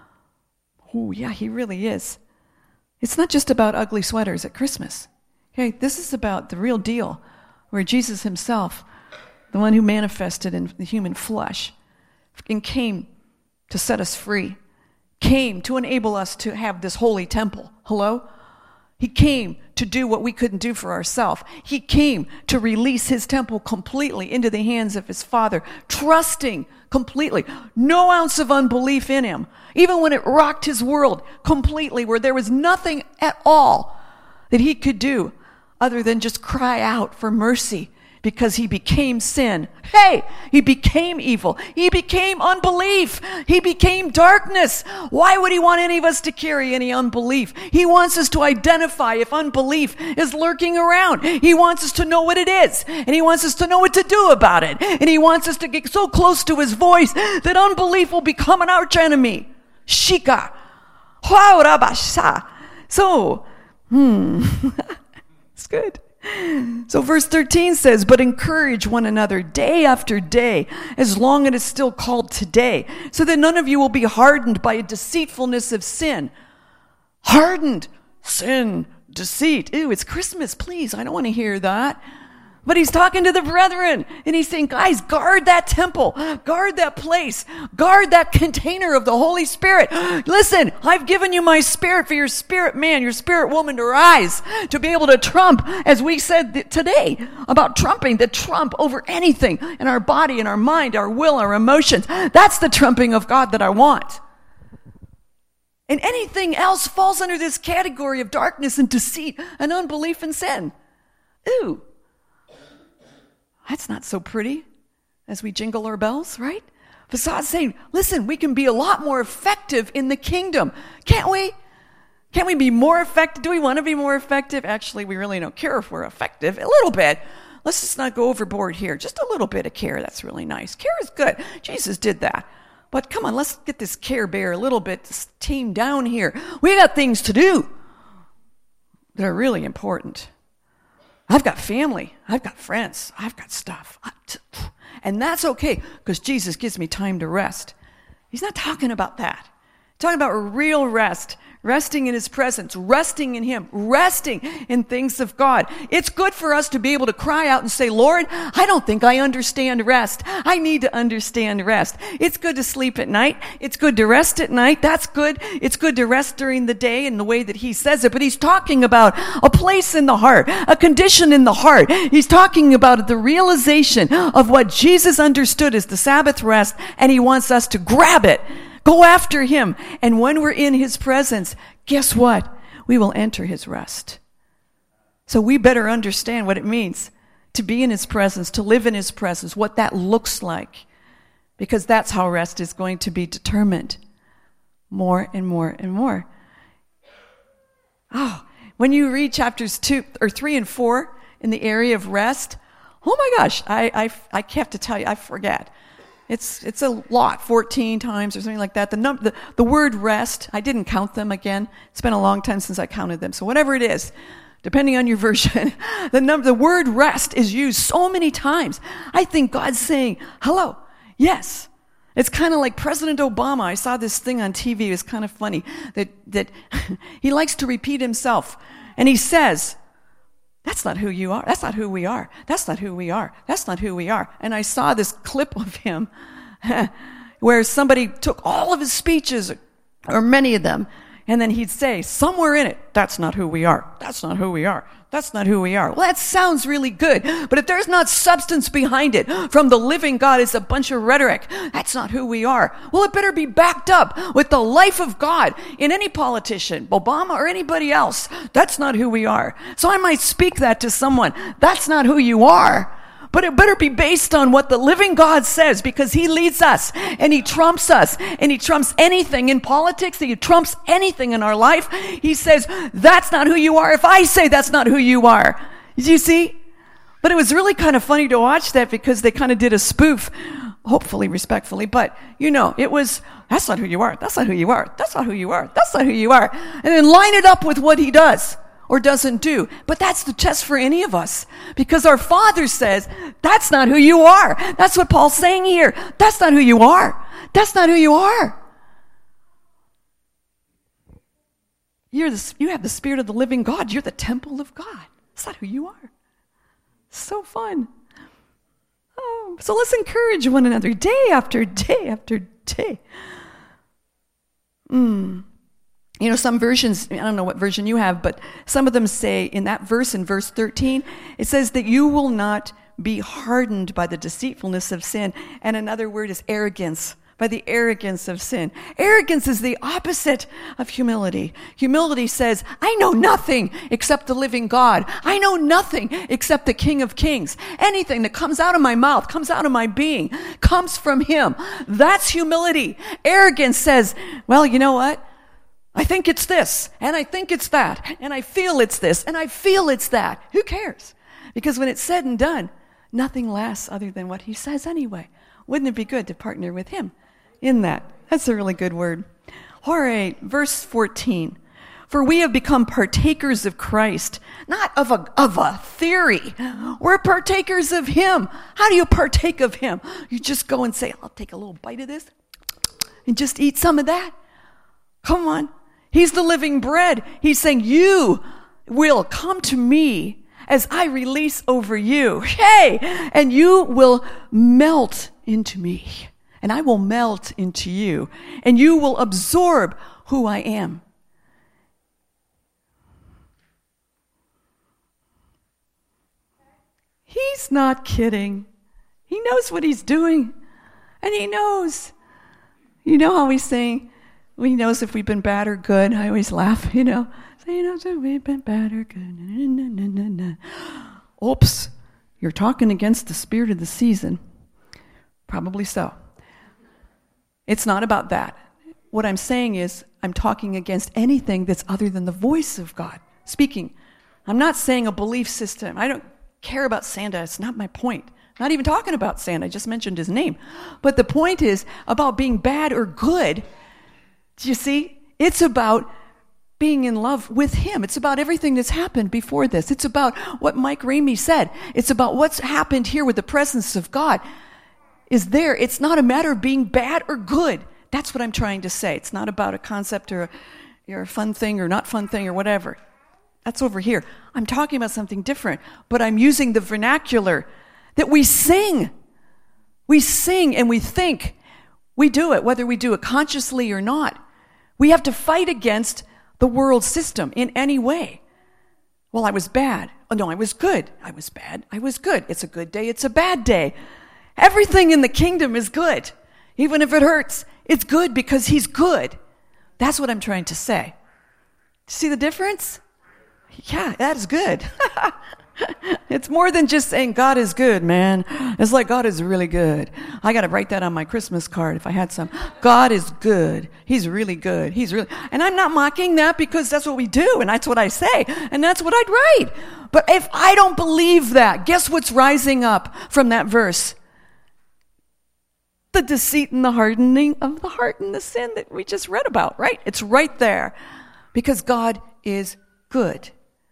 Oh, yeah, he really is. It's not just about ugly sweaters at Christmas. Okay, this is about the real deal, where Jesus himself, the one who manifested in the human flesh, and came to set us free, came to enable us to have this holy temple. Hello? He came to do what we couldn't do for ourselves. He came to release his temple completely into the hands of his Father, trusting completely. No ounce of unbelief in him. Even when it rocked his world completely, where there was nothing at all that he could do other than just cry out for mercy. because he became sin. Hey, he became evil. He became unbelief. He became darkness. Why would he want any of us to carry any unbelief? He wants us to identify if unbelief is lurking around. He wants us to know what it is, and he wants us to know what to do about it. And he wants us to get so close to his voice that unbelief will become an arch enemy. Shika. So, hmm, it's good. So verse thirteen says, but encourage one another day after day, as long as it is still called today, so that none of you will be hardened by a deceitfulness of sin. Hardened, sin, deceit. Ew, it's Christmas, please. I don't want to hear that. But he's talking to the brethren, and he's saying, guys, guard that temple, guard that place, guard that container of the Holy Spirit. Listen, I've given you my spirit for your spirit man, your spirit woman to rise, to be able to trump, as we said today, about trumping, the trump over anything in our body, in our mind, our will, our emotions. That's the trumping of God that I want. And anything else falls under this category of darkness and deceit and unbelief and sin. Ooh. That's not so pretty as we jingle our bells, right? Fasad's saying, listen, we can be a lot more effective in the kingdom. Can't we? Can't we be more effective? Do we want to be more effective? Actually, we really don't care if we're effective. A little bit. Let's just not go overboard here. Just a little bit of care. That's really nice. Care is good. Jesus did that. But come on, let's get this Care Bear a little bit tamed down here. We got things to do that are really important. I've got family. I've got friends. I've got stuff. And that's okay because Jesus gives me time to rest. He's not talking about that. He's talking about real rest. Resting in his presence, resting in him, resting in things of God. It's good for us to be able to cry out and say, Lord, I don't think I understand rest. I need to understand rest. It's good to sleep at night. It's good to rest at night. That's good. It's good to rest during the day in the way that he says it. But he's talking about a place in the heart, a condition in the heart. He's talking about the realization of what Jesus understood as the Sabbath rest, and he wants us to grab it. Go after him. And when we're in his presence, guess what? We will enter his rest. So we better understand what it means to be in his presence, to live in his presence, what that looks like. Because that's how rest is going to be determined more and more and more. Oh, when you read chapters two or three and four in the area of rest, oh my gosh, I, I, I have to tell you, I forget. It's it's a lot, fourteen times or something like that. The, num- the the word rest, I didn't count them again. It's been a long time since I counted them. So whatever it is, depending on your version, the num- the word rest is used so many times. I think God's saying, hello, yes. It's kind of like President Obama. I saw this thing on T V. It was kind of funny that, that he likes to repeat himself. And he says, that's not who you are. That's not who we are. That's not who we are. That's not who we are. And I saw this clip of him where somebody took all of his speeches, or many of them, and then he'd say, somewhere in it, that's not who we are. That's not who we are. That's not who we are. Well, that sounds really good. But if there's not substance behind it from the living God, it's a bunch of rhetoric. That's not who we are. Well, it better be backed up with the life of God in any politician, Obama or anybody else. That's not who we are. So I might speak that to someone. That's not who you are. But it better be based on what the living God says, because he leads us and he trumps us and he trumps anything in politics. He trumps anything in our life. He says, that's not who you are. If I say that's not who you are. Did you see? But it was really kind of funny to watch that because they kind of did a spoof, hopefully respectfully. But, you know, it was, that's not who you are. That's not who you are. That's not who you are. That's not who you are. And then line it up with what he does or doesn't do. But that's the test for any of us, because our Father says, that's not who you are. That's what Paul's saying here. That's not who you are. That's not who you are. You're the, you have the Spirit of the living God. You're the temple of God. That's not who you are. So fun. Oh, so let's encourage one another day after day after day. Mm. You know, some versions, I don't know what version you have, but some of them say in that verse, in verse thirteen, it says that you will not be hardened by the deceitfulness of sin. And another word is arrogance. by the arrogance of sin. Arrogance is the opposite of humility. Humility says, I know nothing except the living God. I know nothing except the King of Kings. Anything that comes out of my mouth, comes out of my being, comes from him. That's humility. Arrogance says, well, you know what? I think it's this, and I think it's that, and I feel it's this, and I feel it's that. Who cares? Because when it's said and done, nothing lasts other than what he says anyway. Wouldn't it be good to partner with him in that? That's a really good word. All right, verse fourteen. For we have become partakers of Christ, not of a, of a theory. We're partakers of him. How do you partake of him? You just go and say, I'll take a little bite of this and just eat some of that. Come on. He's the living bread. He's saying, you will come to me as I release over you. Hey, and you will melt into me, and I will melt into you, and you will absorb who I am. He's not kidding. He knows what he's doing, and he knows. You know how he's saying, he knows if we've been bad or good. I always laugh, you know. So he knows if we've been bad or good. Na, na, na, na. Oops, you're talking against the spirit of the season. Probably so. It's not about that. What I'm saying is I'm talking against anything that's other than the voice of God speaking. I'm not saying a belief system. I don't care about Santa. It's not my point. I'm not even talking about Santa. I just mentioned his name. But the point is about being bad or good. Do you see? It's about being in love with him. It's about everything that's happened before this. It's about what Mike Ramey said. It's about what's happened here with the presence of God is there. It's not a matter of being bad or good. That's what I'm trying to say. It's not about a concept or a, or a fun thing or not fun thing or whatever. That's over here. I'm talking about something different, but I'm using the vernacular that we sing. We sing and we think. We do it, whether we do it consciously or not. We have to fight against the world system in any way. Well, I was bad. Oh, no, I was good. I was bad. I was good. It's a good day. It's a bad day. Everything in the kingdom is good. Even if it hurts, it's good because he's good. That's what I'm trying to say. See the difference? Yeah, that is good. It's more than just saying God is good, man. It's like God is really good. I got to write that on my Christmas card if I had some. God is good. He's really good. He's really, and I'm not mocking that because that's what we do and that's what I say and that's what I'd write. But if I don't believe that, guess what's rising up from that verse? The deceit and the hardening of the heart and the sin that we just read about, right? It's right there because God is good.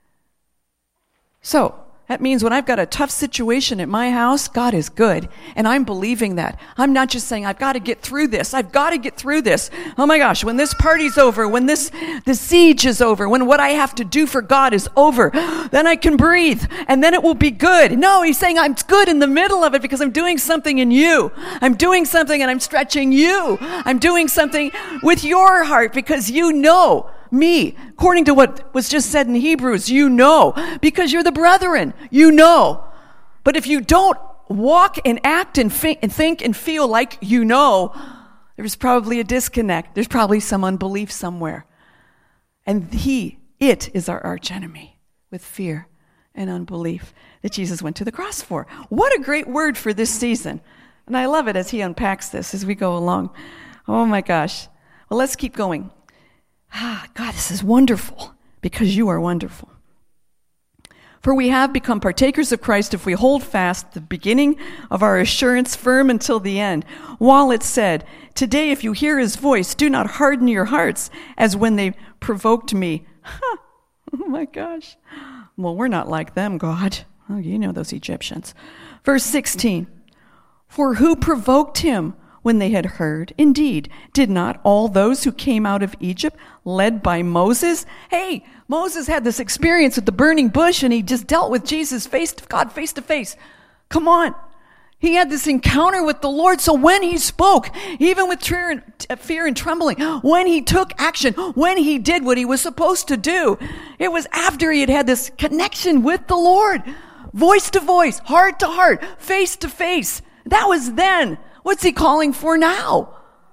So, that means when I've got a tough situation at my house, God is good. And I'm believing that. I'm not just saying, I've got to get through this. I've got to get through this. Oh my gosh, when this party's over, when this, the siege is over, when what I have to do for God is over, then I can breathe and then it will be good. No, he's saying I'm good in the middle of it because I'm doing something in you. I'm doing something and I'm stretching you. I'm doing something with your heart because you know me, according to what was just said in Hebrews, you know, because you're the brethren, you know. But if you don't walk and act and, fi- and think and feel like you know, there's probably a disconnect. There's probably some unbelief somewhere. And he, it is our archenemy with fear and unbelief that Jesus went to the cross for. What a great word for this season. And I love it as he unpacks this as we go along. Oh my gosh. Well, let's keep going. Ah, God, this is wonderful because you are wonderful. For we have become partakers of Christ if we hold fast the beginning of our assurance firm until the end. While it said, today if you hear his voice, do not harden your hearts as when they provoked me. Oh my gosh. Well, we're not like them, God. Oh, you know those Egyptians. Verse sixteen. For who provoked him when they had heard? Indeed, did not all those who came out of Egypt led by Moses? Hey, Moses had this experience with the burning bush and he just dealt with Jesus face to God, face to face. Come on. He had this encounter with the Lord. So when he spoke, even with fear and, fear and trembling, when he took action, when he did what he was supposed to do, it was after he had had this connection with the Lord. Voice to voice, heart to heart, face to face. That was then. What's he calling for now?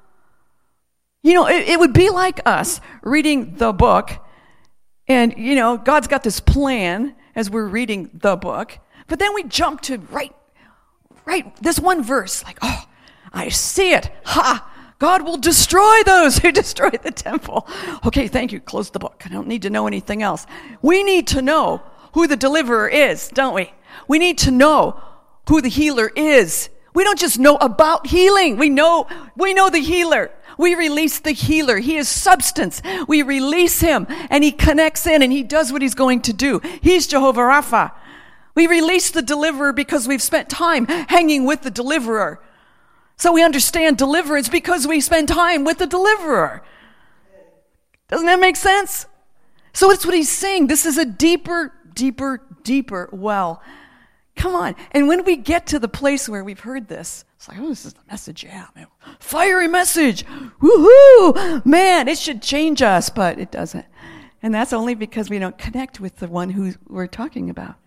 You know, it, it would be like us reading the book, and, you know, God's got this plan as we're reading the book, but then we jump to right, right, this one verse, like, oh, I see it. Ha! God will destroy those who destroy the temple. Okay, thank you. Close the book. I don't need to know anything else. We need to know who the deliverer is, don't we? We need to know who the healer is. We don't just know about healing. We know, we know the healer. We release the healer. He is substance. We release him, and he connects in, and he does what he's going to do. He's Jehovah Rapha. We release the deliverer because we've spent time hanging with the deliverer. So we understand deliverance because we spend time with the deliverer. Doesn't that make sense? So that's what he's saying. This is a deeper, deeper, deeper well. Come on. And when we get to the place where we've heard this, it's like, oh, this is the message. Yeah, man. Fiery message. Woohoo! Man, it should change us, but it doesn't. And that's only because we don't connect with the one who we're talking about.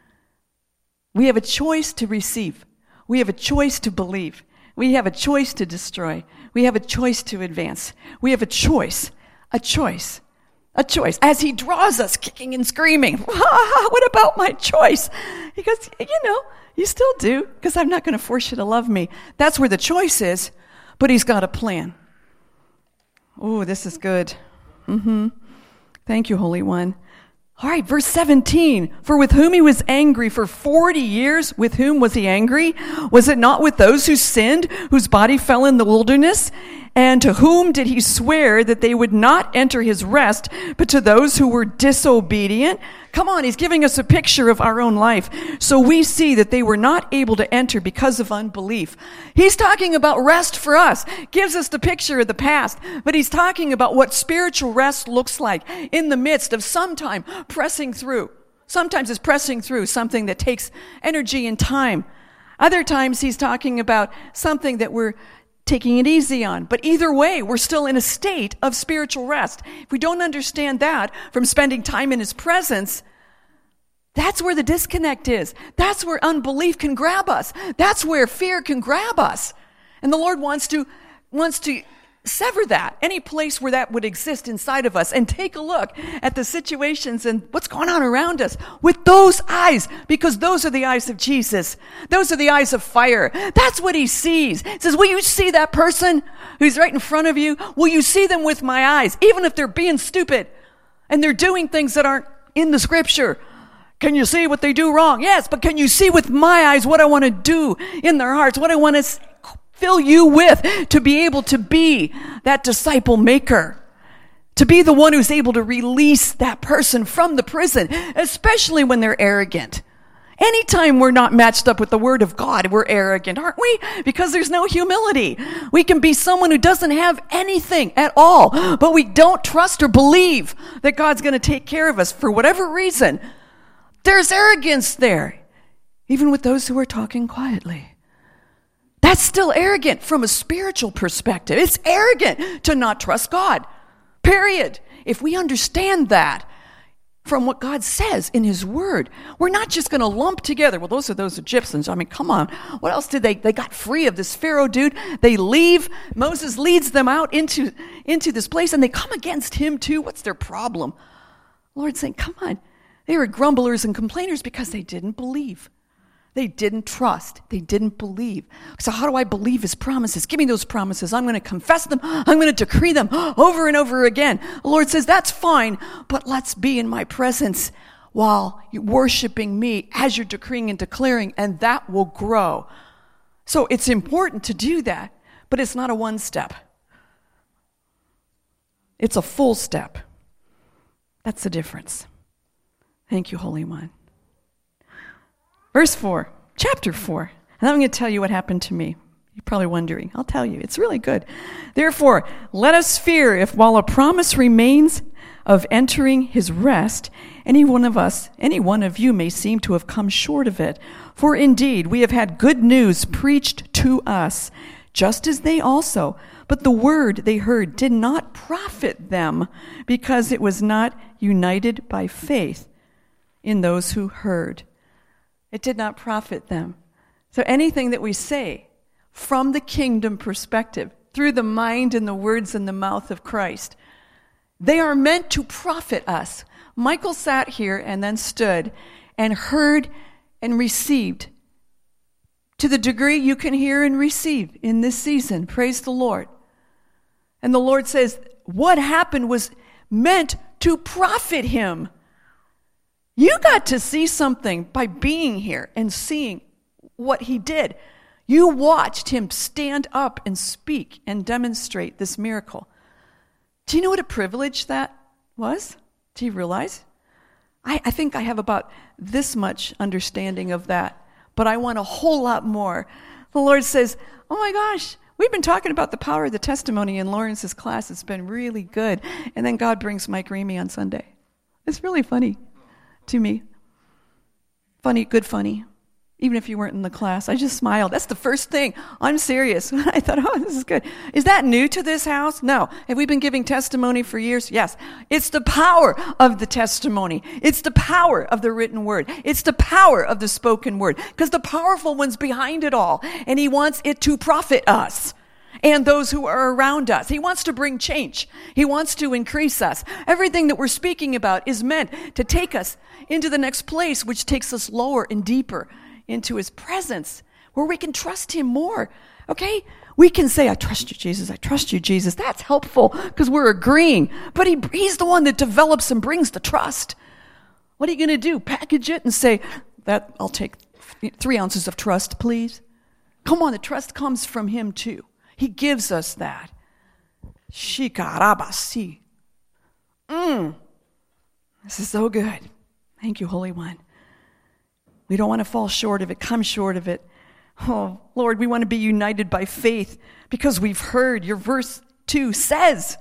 We have a choice to receive. We have a choice to believe. We have a choice to destroy. We have a choice to advance. We have a choice, a choice, a choice. As he draws us kicking and screaming, what about my choice? He goes, you know, you still do, because I'm not going to force you to love me. That's where the choice is, but he's got a plan. Oh, this is good. Mm-hmm. Thank you, Holy One. All right, verse seventeen. For with whom he was angry for forty years, with whom was he angry? Was it not with those who sinned, whose body fell in the wilderness? And to whom did he swear that they would not enter his rest, but to those who were disobedient? Come on, he's giving us a picture of our own life. So we see that they were not able to enter because of unbelief. He's talking about rest for us. Gives us the picture of the past. But he's talking about what spiritual rest looks like in the midst of sometime pressing through. Sometimes it's pressing through something that takes energy and time. Other times he's talking about something that we're taking it easy on. But either way, we're still in a state of spiritual rest. If we don't understand that from spending time in his presence, that's where the disconnect is. That's where unbelief can grab us. That's where fear can grab us. And the Lord wants to, wants to sever that, any place where that would exist inside of us, and take a look at the situations and what's going on around us with those eyes, because those are the eyes of Jesus. Those are the eyes of fire. That's what he sees. He says, will you see that person who's right in front of you? Will you see them with my eyes, even if they're being stupid and they're doing things that aren't in the scripture? Can you see what they do wrong? Yes, but can you see with my eyes what I want to do in their hearts, what I want to fill you with to be able to be that disciple maker, to be the one who's able to release that person from the prison, especially when they're arrogant. Anytime we're not matched up with the word of God, we're arrogant, aren't we? Because there's no humility. We can be someone who doesn't have anything at all, but we don't trust or believe that God's going to take care of us for whatever reason. There's arrogance there, even with those who are talking quietly. That's still arrogant from a spiritual perspective. It's arrogant to not trust God, period. If we understand that from what God says in his word, we're not just going to lump together, well, those are those Egyptians. I mean, come on. What else did they, they got free of this Pharaoh dude. They leave. Moses leads them out into, into this place, and they come against him too. What's their problem? Lord's saying, come on. They were grumblers and complainers because they didn't believe. They didn't trust. They didn't believe. So how do I believe his promises? Give me those promises. I'm going to confess them. I'm going to decree them over and over again. The Lord says, that's fine, but let's be in my presence while you're worshiping me as you're decreeing and declaring, and that will grow. So it's important to do that, but it's not a one step. It's a full step. That's the difference. Thank you, Holy One. Verse four, chapter four. And I'm going to tell you what happened to me. You're probably wondering. I'll tell you. It's really good. Therefore, let us fear if while a promise remains of entering his rest, any one of us, any one of you may seem to have come short of it. For indeed, we have had good news preached to us, just as they also. But the word they heard did not profit them, because it was not united by faith in those who heard. It did not profit them. So anything that we say from the kingdom perspective, through the mind and the words and the mouth of Christ. They are meant to profit us. Michael sat here and then stood and heard and received. To the degree you can hear and receive in this season, praise the Lord. And the Lord says, what happened was meant to profit him. You got to see something by being here and seeing what he did. You watched him stand up and speak and demonstrate this miracle. Do you know what a privilege that was? Do you realize? I, I think I have about this much understanding of that, but I want a whole lot more. The Lord says, oh my gosh, we've been talking about the power of the testimony in Lawrence's class. It's been really good. And then God brings Mike Ramey on Sunday. It's really funny to me. Funny, good funny. Even if you weren't in the class, I just smiled. That's the first thing. I'm serious. I thought, oh, this is good. Is that new to this house? No. Have we been giving testimony for years? Yes. It's the power of the testimony. It's the power of the written word. It's the power of the spoken word. Because the powerful one's behind it all. And he wants it to profit us and those who are around us. He wants to bring change. He wants to increase us. Everything that we're speaking about is meant to take us into the next place, which takes us lower and deeper into his presence, where we can trust him more. Okay? We can say, I trust you, Jesus. I trust you, Jesus. That's helpful because we're agreeing. But he, he's the one that develops and brings the trust. What are you going to do? Package it and say, that I'll take three ounces of trust, please? Come on, the trust comes from him too. He gives us that. Shikarabasi. Mm. This is so good. Thank you, Holy One. We don't want to fall short of it, come short of it. Oh, Lord, we want to be united by faith because we've heard. Your verse two says,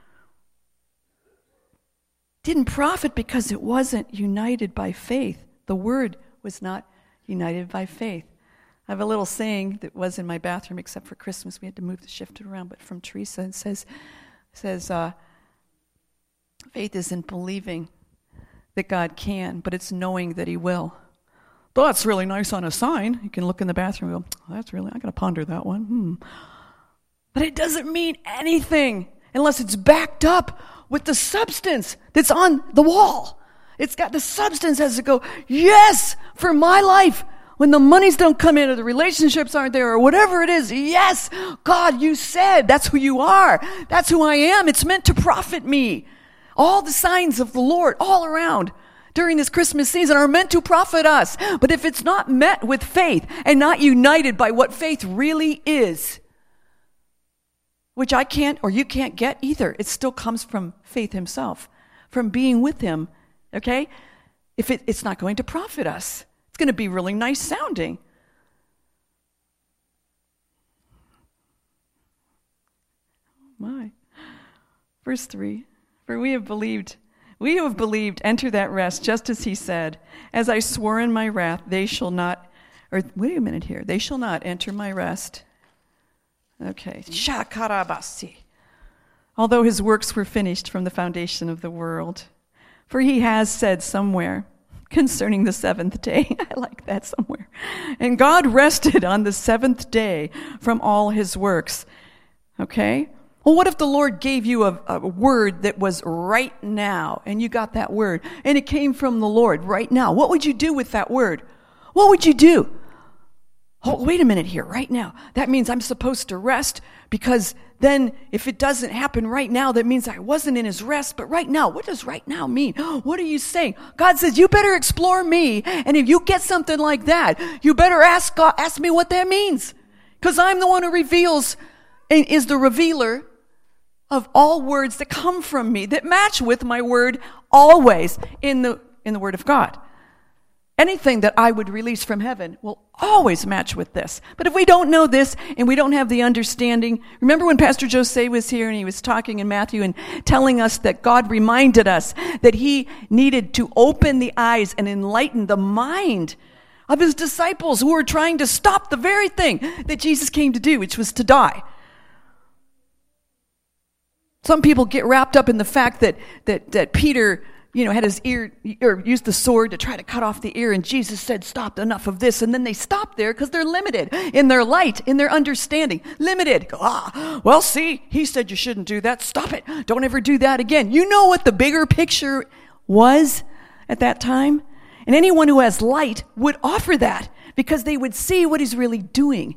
didn't profit because it wasn't united by faith. The word was not united by faith. I have a little saying that was in my bathroom, except for Christmas. We had to move the shift around, but from Teresa. It says, says uh, faith isn't believing that God can, but it's knowing that he will. Well, that's really nice on a sign. You can look in the bathroom and go, oh, that's really, I got to ponder that one. Hmm. But it doesn't mean anything unless it's backed up with the substance that's on the wall. It's got the substance has to go, yes, for my life. When the monies don't come in or the relationships aren't there or whatever it is, yes, God, you said that's who you are. That's who I am. It's meant to profit me. All the signs of the Lord all around during this Christmas season are meant to profit us. But if it's not met with faith and not united by what faith really is, which I can't or you can't get either, it still comes from faith himself, from being with him, okay? If it, it's not going to profit us. It's going to be really nice sounding. My. Verse three, for we have believed We who have believed enter that rest, just as he said, as I swore in my wrath, they shall not, or wait a minute here, they shall not enter my rest. Okay. Shakarabasi. Although his works were finished from the foundation of the world. For he has said somewhere concerning the seventh day, I like that somewhere, and God rested on the seventh day from all his works. Okay? Well, what if the Lord gave you a, a word that was right now, and you got that word, and it came from the Lord right now? What would you do with that word? What would you do? Oh, wait a minute here, right now. That means I'm supposed to rest, because then if it doesn't happen right now, that means I wasn't in his rest. But right now, what does right now mean? What are you saying? God says, you better explore me, and if you get something like that, you better ask God, ask me what that means, because I'm the one who reveals and is the revealer of all words that come from me, that match with my word always in the in the word of God. Anything that I would release from heaven will always match with this. But if we don't know this and we don't have the understanding, remember when Pastor Jose was here and he was talking in Matthew and telling us that God reminded us that he needed to open the eyes and enlighten the mind of his disciples who were trying to stop the very thing that Jesus came to do, which was to die. Some people get wrapped up in the fact that, that, that Peter you know, had his ear, or used the sword to try to cut off the ear, and Jesus said, stop, enough of this. And then they stop there because they're limited in their light, in their understanding. Limited. Go, ah, well, see, he said you shouldn't do that. Stop it. Don't ever do that again. You know what the bigger picture was at that time? And anyone who has light would offer that because they would see what he's really doing.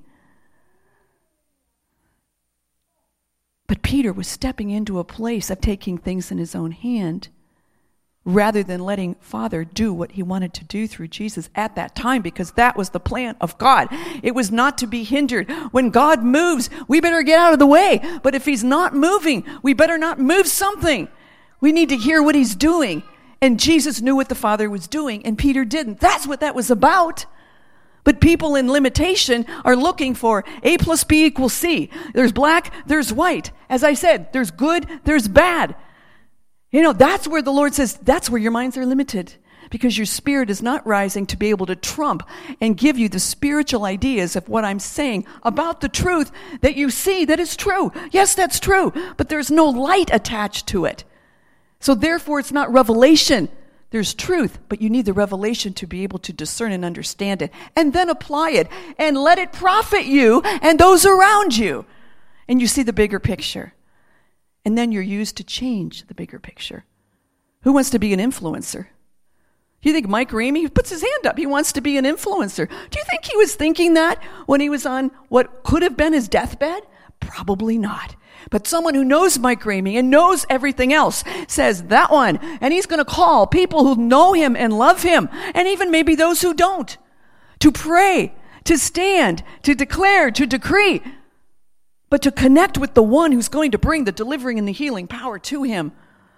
But Peter was stepping into a place of taking things in his own hand rather than letting Father do what he wanted to do through Jesus at that time, because that was the plan of God. It was not to be hindered. When God moves, we better get out of the way. But if he's not moving, we better not move something. We need to hear what he's doing. And Jesus knew what the Father was doing, and Peter didn't. That's what that was about. But people in limitation are looking for A plus B equals C. There's black, there's white. As I said, there's good, there's bad. You know, that's where the Lord says, that's where your minds are limited, because your spirit is not rising to be able to trump and give you the spiritual ideas of what I'm saying about the truth that you see that is true. Yes, that's true, but there's no light attached to it. So therefore, it's not revelation. There's truth, but you need the revelation to be able to discern and understand it, and then apply it, and let it profit you and those around you. And you see the bigger picture. And then you're used to change the bigger picture. Who wants to be an influencer? Do you think Mike Ramey, he puts his hand up, he wants to be an influencer. Do you think he was thinking that when he was on what could have been his deathbed? Probably not. But someone who knows Mike Ramey and knows everything else says that one. And he's going to call people who know him and love him, and even maybe those who don't, to pray, to stand, to declare, to decree, but to connect with the one who's going to bring the delivering and the healing power to him.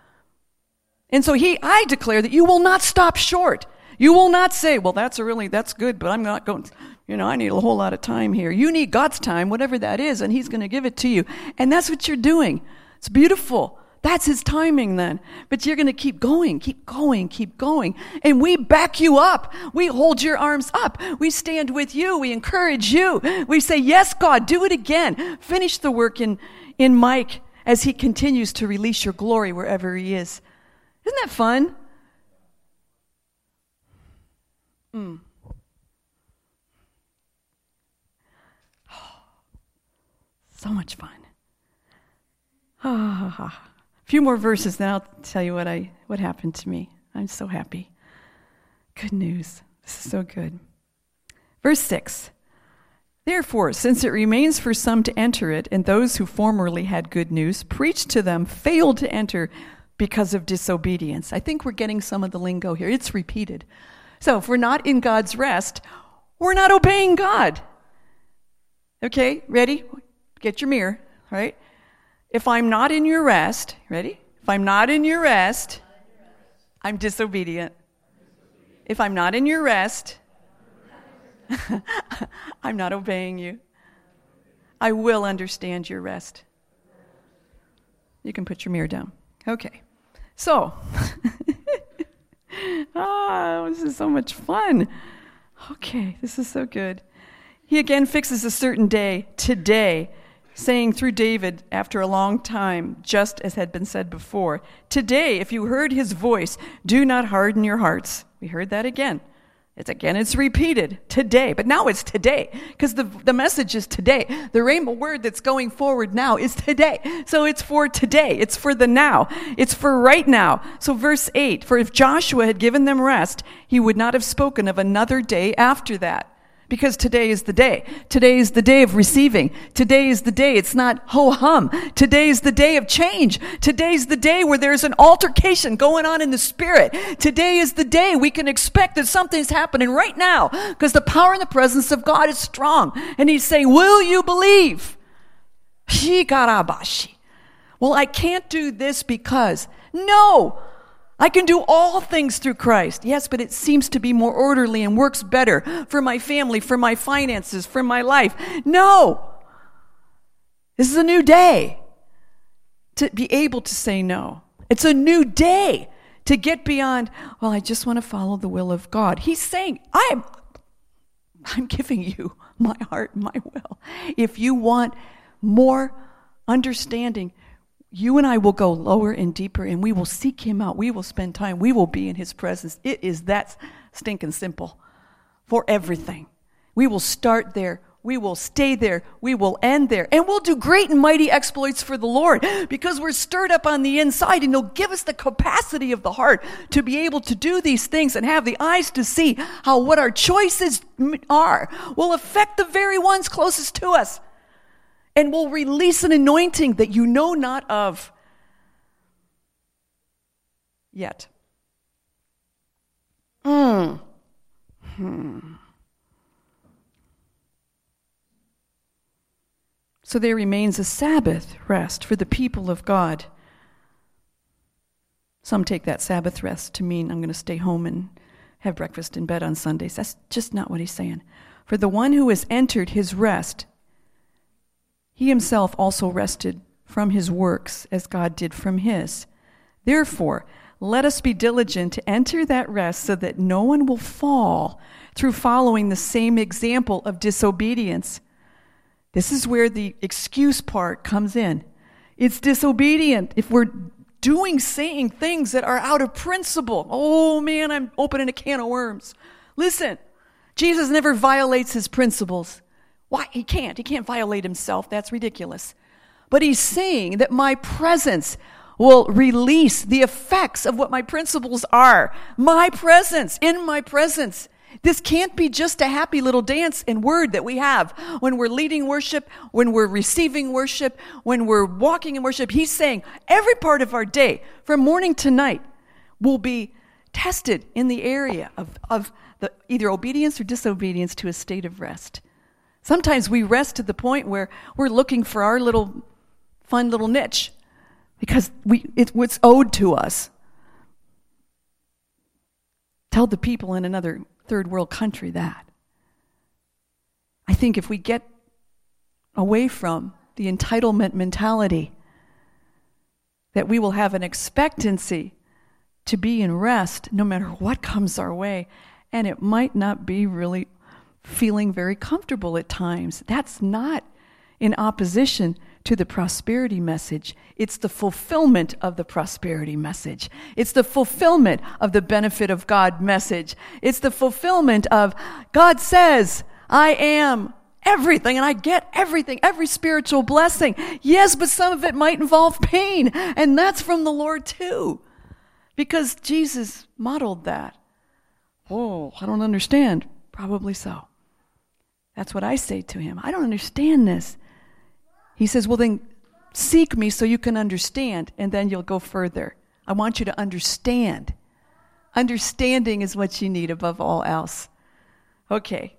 And so he, I declare that you will not stop short. You will not say, well, that's a really, that's good, but I'm not going, you know, I need a whole lot of time here. You need God's time, whatever that is, and he's going to give it to you. And that's what you're doing. It's beautiful. That's his timing then. But you're going to keep going, keep going, keep going. And we back you up. We hold your arms up. We stand with you. We encourage you. We say, yes, God, do it again. Finish the work in, in Mike as he continues to release your glory wherever he is. Isn't that fun? Mm. So much fun. Ah. A few more verses, then I'll tell you what I what happened to me. I'm so happy. Good news. This is so good. Verse six. Therefore, since it remains for some to enter it, and those who formerly had good news preached to them failed to enter because of disobedience. I think we're getting some of the lingo here. It's repeated. So if we're not in God's rest, we're not obeying God. Okay, ready? Get your mirror, right? If I'm not in your rest, ready? If I'm not in your rest, I'm disobedient. If I'm not in your rest, I'm not obeying you. I will understand your rest. You can put your mirror down. Okay. So, ah, this is so much fun. Okay, this is so good. He again fixes a certain day, today, saying through David after a long time, just as had been said before, today, if you heard his voice, do not harden your hearts. We heard that again. It's again, it's repeated, today. But now it's today, because the, the message is today. The rhema word that's going forward now is today. So it's for today. It's for the now. It's for right now. So verse eight, for if Joshua had given them rest, he would not have spoken of another day after that. Because today is the day. Today is the day of receiving. Today is the day. It's not ho-hum. Today is the day of change. Today is the day where there's an altercation going on in the spirit. Today is the day we can expect that something's happening right now, because the power and the presence of God is strong. And he's saying, will you believe? Well, I can't do this because. No! I can do all things through Christ. Yes, but it seems to be more orderly and works better for my family, for my finances, for my life. No. This is a new day to be able to say no. It's a new day to get beyond, well, I just want to follow the will of God. He's saying, I'm, I'm giving you my heart, my will. If you want more understanding, you and I will go lower and deeper, and we will seek him out. We will spend time. We will be in his presence. It is that stinking simple for everything. We will start there. We will stay there. We will end there. And we'll do great and mighty exploits for the Lord because we're stirred up on the inside, and he'll give us the capacity of the heart to be able to do these things and have the eyes to see how what our choices are will affect the very ones closest to us. And will release an anointing that you know not of yet. Mm. Hmm. So there remains a Sabbath rest for the people of God. Some take that Sabbath rest to mean I'm going to stay home and have breakfast in bed on Sundays. That's just not what he's saying. For the one who has entered his rest, he himself also rested from his works as God did from his. Therefore, let us be diligent to enter that rest so that no one will fall through following the same example of disobedience. This is where the excuse part comes in. It's disobedient if we're doing, saying things that are out of principle. Oh man, I'm opening a can of worms. Listen, Jesus never violates his principles. Why? He can't. He can't violate himself. That's ridiculous. But he's saying that my presence will release the effects of what my principles are. My presence, in my presence. This can't be just a happy little dance and word that we have when we're leading worship, when we're receiving worship, when we're walking in worship. He's saying every part of our day, from morning to night, will be tested in the area of, of the, either obedience or disobedience to a state of rest. Sometimes we rest to the point where we're looking for our little fun little niche because we it's what's owed to us. Tell the people in another third world country that. I think if we get away from the entitlement mentality, that we will have an expectancy to be in rest no matter what comes our way, and it might not be really feeling very comfortable at times. That's not in opposition to the prosperity message. It's the fulfillment of the prosperity message. It's the fulfillment of the benefit of God message. It's the fulfillment of God says, I am everything and I get everything, every spiritual blessing. Yes, but some of it might involve pain, and that's from the Lord too, because Jesus modeled that. Oh, I don't understand. Probably so. That's what I say to him. I don't understand this. He says, well, then seek me so you can understand, and then you'll go further. I want you to understand. Understanding is what you need above all else. Okay.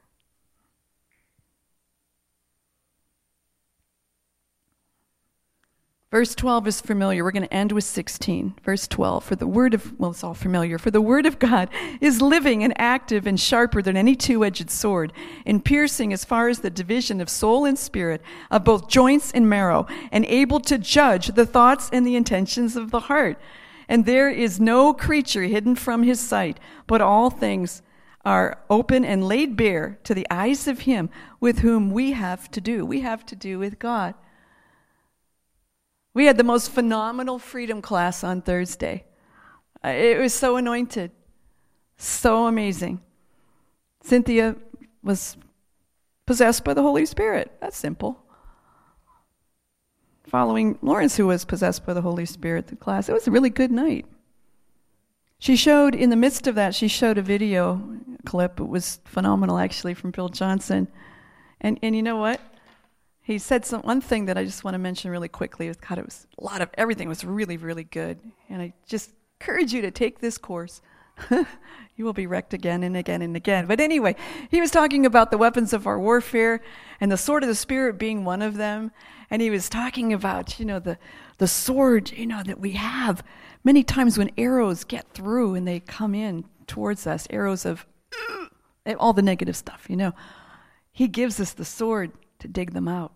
Verse twelve is familiar. We're going to end with sixteen. Verse twelve, for the word of, well, it's all familiar. For the word of God is living and active and sharper than any two-edged sword, and piercing as far as the division of soul and spirit, of both joints and marrow, and able to judge the thoughts and the intentions of the heart. And there is no creature hidden from his sight, but all things are open and laid bare to the eyes of him with whom we have to do. We have to do with God. We had the most phenomenal freedom class on Thursday. It was so anointed, so amazing. Cynthia was possessed by the Holy Spirit. That's simple. Following Lawrence, who was possessed by the Holy Spirit, the class. It was a really good night. She showed, in the midst of that, she showed a video clip. It was phenomenal, actually, from Bill Johnson. And and you know what? He said some one thing that I just want to mention really quickly. It was, God, it was a lot of everything was really, really good. And I just encourage you to take this course. You will be wrecked again and again and again. But anyway, he was talking about the weapons of our warfare and the sword of the Spirit being one of them. And he was talking about, you know, the, the sword, you know, that we have. Many times when arrows get through and they come in towards us, arrows of all the negative stuff, you know. He gives us the sword to dig them out.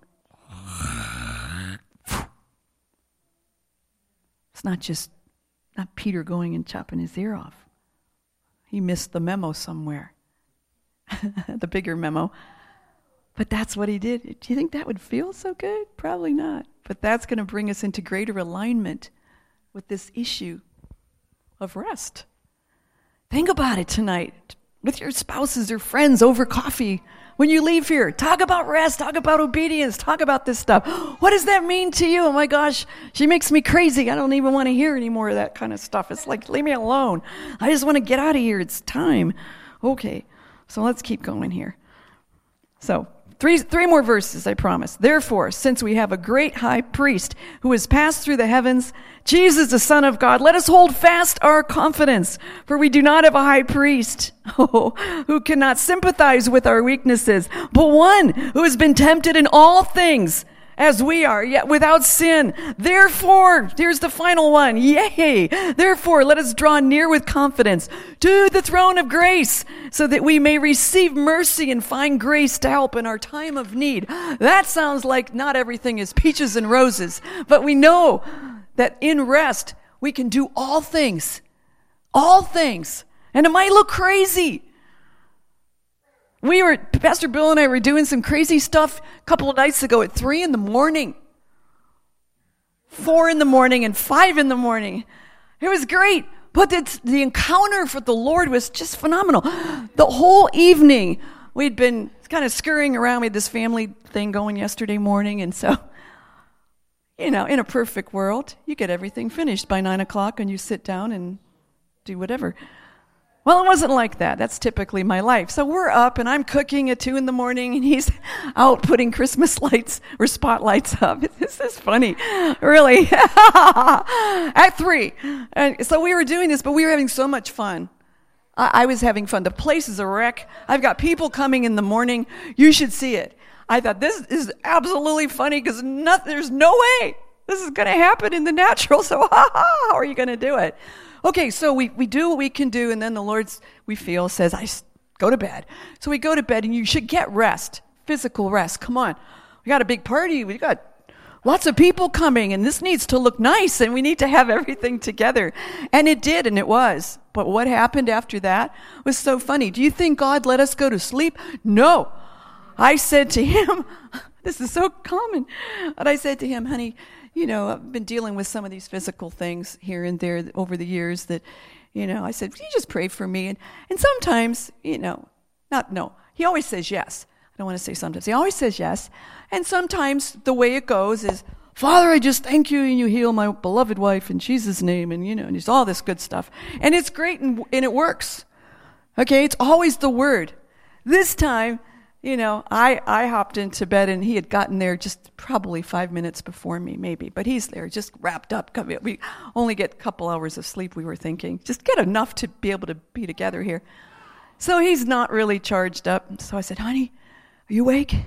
It's not just, not Peter going and chopping his ear off. He missed the memo somewhere. The bigger memo. But that's what he did. Do you think that would feel so good? Probably not. But that's going to bring us into greater alignment with this issue of rest. Think about it tonight with your spouses or friends over coffee. When you leave here, talk about rest, talk about obedience, talk about this stuff. What does that mean to you? Oh my gosh, she makes me crazy. I don't even want to hear any more of that kind of stuff. It's like, leave me alone. I just want to get out of here. It's time. Okay, so let's keep going here. So, Three, three more verses, I promise. Therefore, since we have a great high priest who has passed through the heavens, Jesus, the Son of God, let us hold fast our confidence, for we do not have a high priest oh, who cannot sympathize with our weaknesses, but one who has been tempted in all things as we are, yet without sin. Therefore, here's the final one. Yay! Therefore, let us draw near with confidence to the throne of grace, so that we may receive mercy and find grace to help in our time of need. That sounds like not everything is peaches and roses, but we know that in rest, we can do all things. All things. And it might look crazy. We were, Pastor Bill and I were doing some crazy stuff a couple of nights ago at three in the morning, four in the morning, and five in the morning. It was great, but it's, the encounter for the Lord was just phenomenal. The whole evening, we'd been kind of scurrying around. We had this family thing going yesterday morning, and so, you know, in a perfect world, you get everything finished by nine o'clock, and you sit down and do whatever. Well, it wasn't like that. That's typically my life. So we're up, and I'm cooking at two in the morning, and he's out putting Christmas lights or spotlights up. This is funny, really. At three. And so we were doing this, but we were having so much fun. I, I was having fun. The place is a wreck. I've got people coming in the morning. You should see it. I thought, this is absolutely funny because there's no way this is going to happen in the natural. So ha ha, how are you going to do it? Okay, so we, we do what we can do, and then the Lord's, we feel, says, I go to bed. So we go to bed, and you should get rest, physical rest. Come on. We got a big party. We got lots of people coming, and this needs to look nice, and we need to have everything together. And it did, and it was. But what happened after that was so funny. Do you think God let us go to sleep? No. I said to him, this is so common, but I said to him, honey, you know, I've been dealing with some of these physical things here and there over the years that, you know, I said, will you just pray for me? And and sometimes, you know, not, no, he always says yes. I don't want to say sometimes. He always says yes. And sometimes the way it goes is, Father, I just thank you, and you heal my beloved wife in Jesus' name, and, you know, and it's all this good stuff. And it's great, and, and it works. Okay, it's always the word. This time, you know, I, I hopped into bed, and he had gotten there just probably five minutes before me, maybe. But he's there, just wrapped up. We only get a couple hours of sleep, we were thinking. Just get enough to be able to be together here. So he's not really charged up. So I said, honey, are you awake?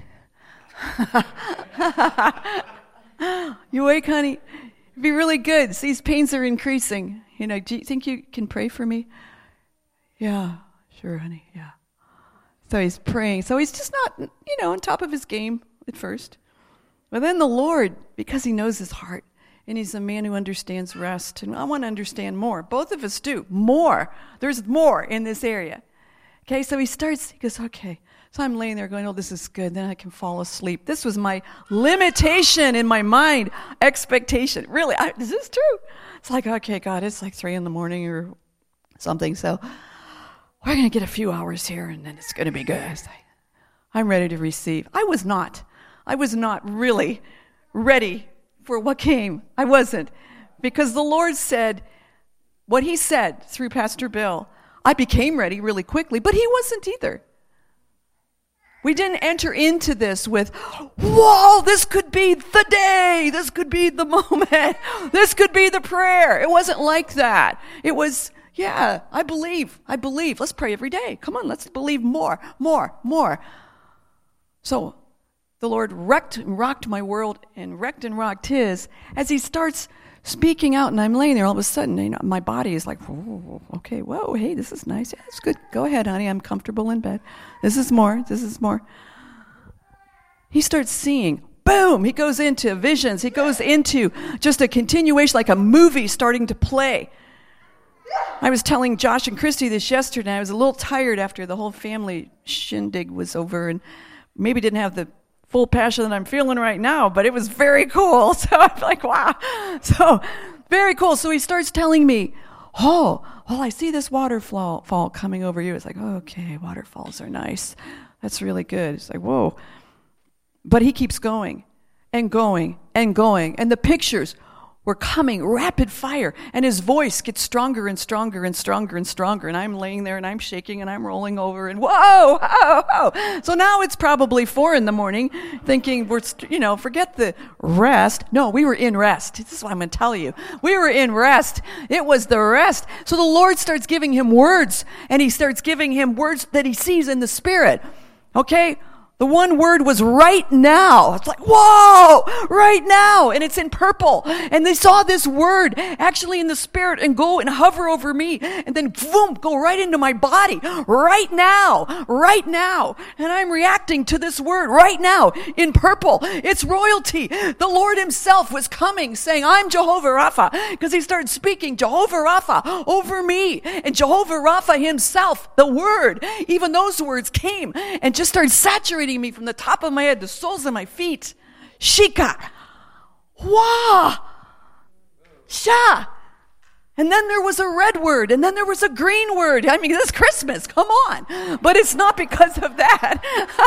You awake, honey? It'd be really good. These pains are increasing. You know, do you think you can pray for me? Yeah, sure, honey, yeah. So he's praying. So he's just not, you know, on top of his game at first. But then the Lord, because he knows his heart, and he's a man who understands rest, and I want to understand more. Both of us do. More. There's more in this area. Okay, so he starts, he goes, okay. So I'm laying there going, oh, this is good. Then I can fall asleep. This was my limitation in my mind, expectation. Really, I, is this true? It's like, okay, God, it's like three in the morning or something, so we're going to get a few hours here, and then it's going to be good. I'm ready to receive. I was not. I was not really ready for what came. I wasn't. Because the Lord said what he said through Pastor Bill. I became ready really quickly, but he wasn't either. We didn't enter into this with, whoa, this could be the day. This could be the moment. This could be the prayer. It wasn't like that. It was, yeah, I believe. I believe. Let's pray every day. Come on, let's believe more, more, more. So the Lord wrecked and rocked my world and wrecked and rocked his as he starts speaking out, and I'm laying there all of a sudden, you know, my body is like, whoa, okay, whoa, hey, this is nice. Yeah, it's good. Go ahead, honey. I'm comfortable in bed. This is more. This is more. He starts seeing. Boom! He goes into visions. He goes into just a continuation, like a movie starting to play. I was telling Josh and Christy this yesterday. I was a little tired after the whole family shindig was over, and maybe didn't have the full passion that I'm feeling right now, but it was very cool. So I'm like, wow. So very cool. So he starts telling me, oh, well, I see this waterfall fall coming over you. It's like, okay, waterfalls are nice. That's really good. It's like, whoa. But he keeps going and going and going. And the pictures were coming rapid fire. And his voice gets stronger and stronger and stronger and stronger. And I'm laying there and I'm shaking and I'm rolling over and whoa, whoa, whoa. So now it's probably four in the morning thinking we're, you know, forget the rest. No, we were in rest. This is what I'm going to tell you. We were in rest. It was the rest. So the Lord starts giving him words, and he starts giving him words that he sees in the Spirit. Okay? The one word was right now. It's like, whoa, right now. And it's in purple. And they saw this word actually in the Spirit and go and hover over me and then boom, go right into my body. Right now. Right now. And I'm reacting to this word right now in purple. It's royalty. The Lord himself was coming saying, I'm Jehovah Rapha. Because he started speaking Jehovah Rapha over me. And Jehovah Rapha himself, the word, even those words came and just started saturating me from the top of my head, the soles of my feet. Shika. Wah. Sha. And then there was a red word, and then there was a green word. I mean, it's Christmas, come on. But it's not because of that.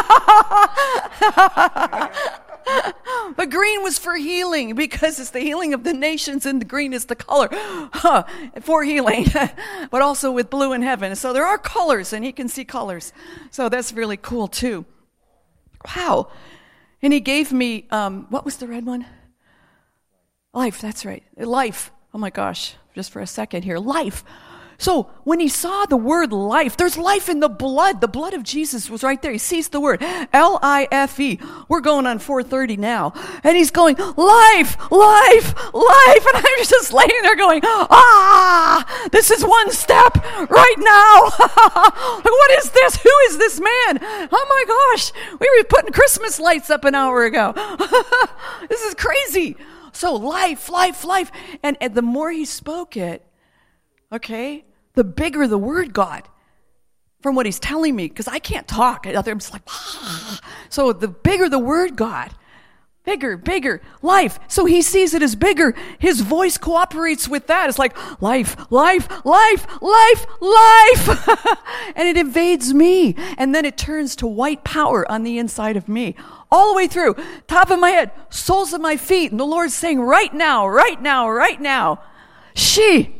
The green was for healing, because it's the healing of the nations, and the green is the color huh, for healing, but also with blue in heaven. So there are colors, and he can see colors. So that's really cool, too. Wow. And he gave me, um, what was the red one? Life, that's right. Life. Oh my gosh, just for a second here. Life. So when he saw the word life, there's life in the blood. The blood of Jesus was right there. He sees the word L I F E. We're going on four thirty now. And he's going, life, life, life. And I'm just laying there going, ah, this is one step right now. What is this? Who is this man? Oh my gosh, we were putting Christmas lights up an hour ago. This is crazy. So life, life, life. And, and the more he spoke it, okay, the bigger the word got from what he's telling me, because I can't talk. I'm just like, ah. So the bigger the word got, bigger, bigger, life. So he sees it as bigger. His voice cooperates with that. It's like, life, life, life, life, life. And it invades me. And then it turns to white power on the inside of me. All the way through, top of my head, soles of my feet. And the Lord's saying, right now, right now, right now, she.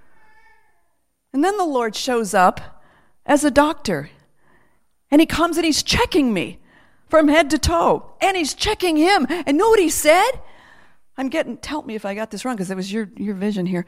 And then the Lord shows up as a doctor. And he comes and he's checking me from head to toe. And he's checking him. And know what he said? I'm getting, tell me if I got this wrong, because it was your, your vision here.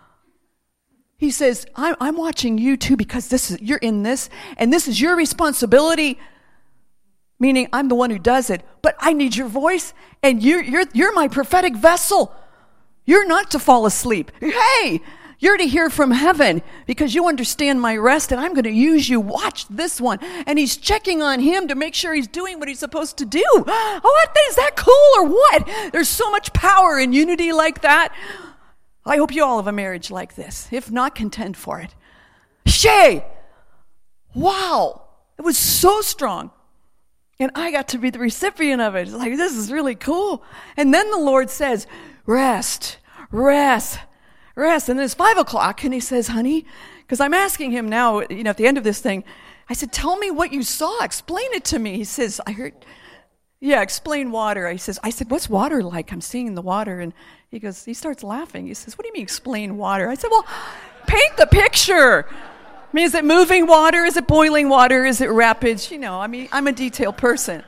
He says, I'm, I'm watching you too, because this is, you're in this, and this is your responsibility. Meaning I'm the one who does it. But I need your voice, and you're, you're, you're my prophetic vessel. You're not to fall asleep. Hey! You're to hear from heaven because you understand my rest, and I'm going to use you. Watch this one. And he's checking on him to make sure he's doing what he's supposed to do. Oh, what? Is that cool or what? There's so much power in unity like that. I hope you all have a marriage like this. If not, contend for it. Shay! Wow. It was so strong. And I got to be the recipient of it. It's like, this is really cool. And then the Lord says, rest, rest. Rest. And then it's five o'clock, and he says, honey, because I'm asking him now, you know, at the end of this thing, I said, tell me what you saw. Explain it to me. He says, I heard, yeah, explain water. I says, I said, what's water like? I'm seeing the water. And he goes, he starts laughing. He says, what do you mean explain water? I said, well, paint the picture. I mean, is it moving water? Is it boiling water? Is it rapids? You know, I mean, I'm a detailed person.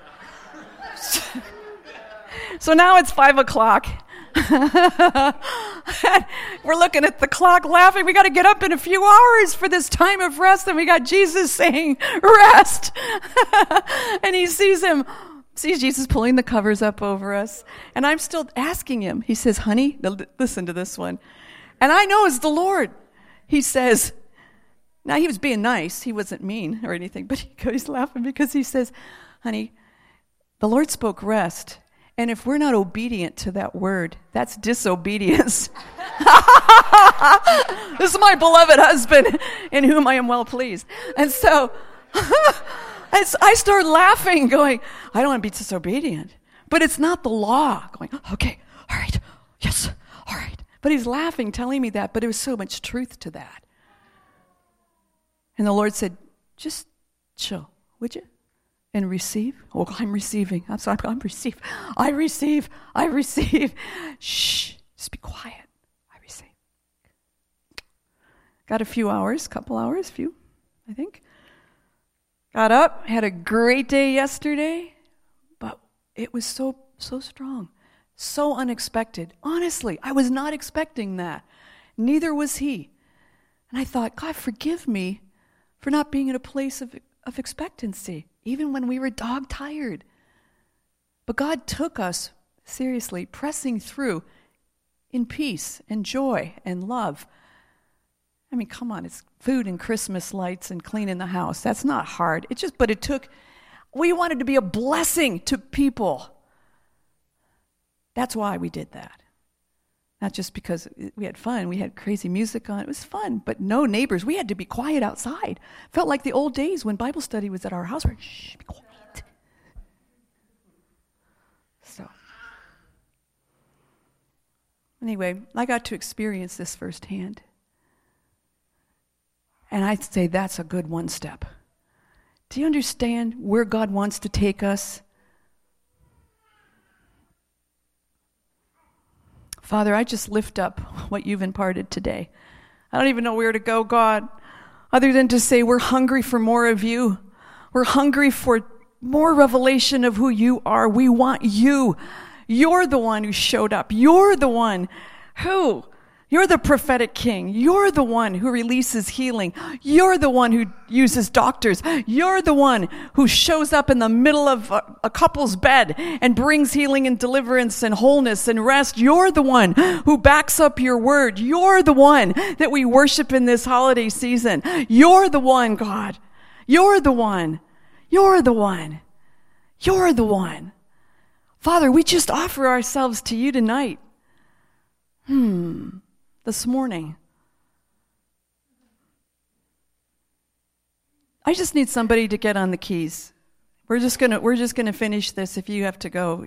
So now it's five o'clock. We're looking at the clock laughing. We got to get up in a few hours for this time of rest, and we got Jesus saying rest. And he sees him sees Jesus pulling the covers up over us, and I'm still asking him. He says, honey, listen to this one. And I know it's the Lord. He says, now he was being nice, he wasn't mean or anything, but he goes laughing because he says, honey, the Lord spoke rest. And if we're not obedient to that word, that's disobedience. This is my beloved husband in whom I am well pleased. And so, As I start laughing, going, I don't want to be disobedient. But it's not the law. Going, okay, all right, yes, all right. But he's laughing, telling me that, but there was so much truth to that. And the Lord said, just chill, would you? And receive. Oh, I'm receiving. I'm sorry, I'm receive. I receive. I receive. Shh, just be quiet. I receive. Got a few hours, couple hours, few, I think. Got up, had a great day yesterday, but it was so, so strong, so unexpected. Honestly, I was not expecting that. Neither was he. And I thought, God, forgive me for not being in a place of, of expectancy, even when we were dog-tired. But God took us, seriously, pressing through in peace and joy and love. I mean, come on, it's food and Christmas lights and cleaning the house. That's not hard. It just, but it took, we wanted to be a blessing to people. That's why we did that. Not just because we had fun. We had crazy music on. It was fun, but no neighbors. We had to be quiet outside. Felt like the old days when Bible study was at our house. We're, shh, be quiet. So, anyway, I got to experience this firsthand. And I'd say that's a good one step. Do you understand where God wants to take us? Father, I just lift up what you've imparted today. I don't even know where to go, God, other than to say we're hungry for more of you. We're hungry for more revelation of who you are. We want you. You're the one who showed up. You're the one who... You're the prophetic king. You're the one who releases healing. You're the one who uses doctors. You're the one who shows up in the middle of a, a couple's bed and brings healing and deliverance and wholeness and rest. You're the one who backs up your word. You're the one that we worship in this holiday season. You're the one, God. You're the one. You're the one. You're the one. Father, we just offer ourselves to you tonight. Hmm. This morning. I just need somebody to get on the keys. We're just gonna we're just gonna finish this. If you have to go,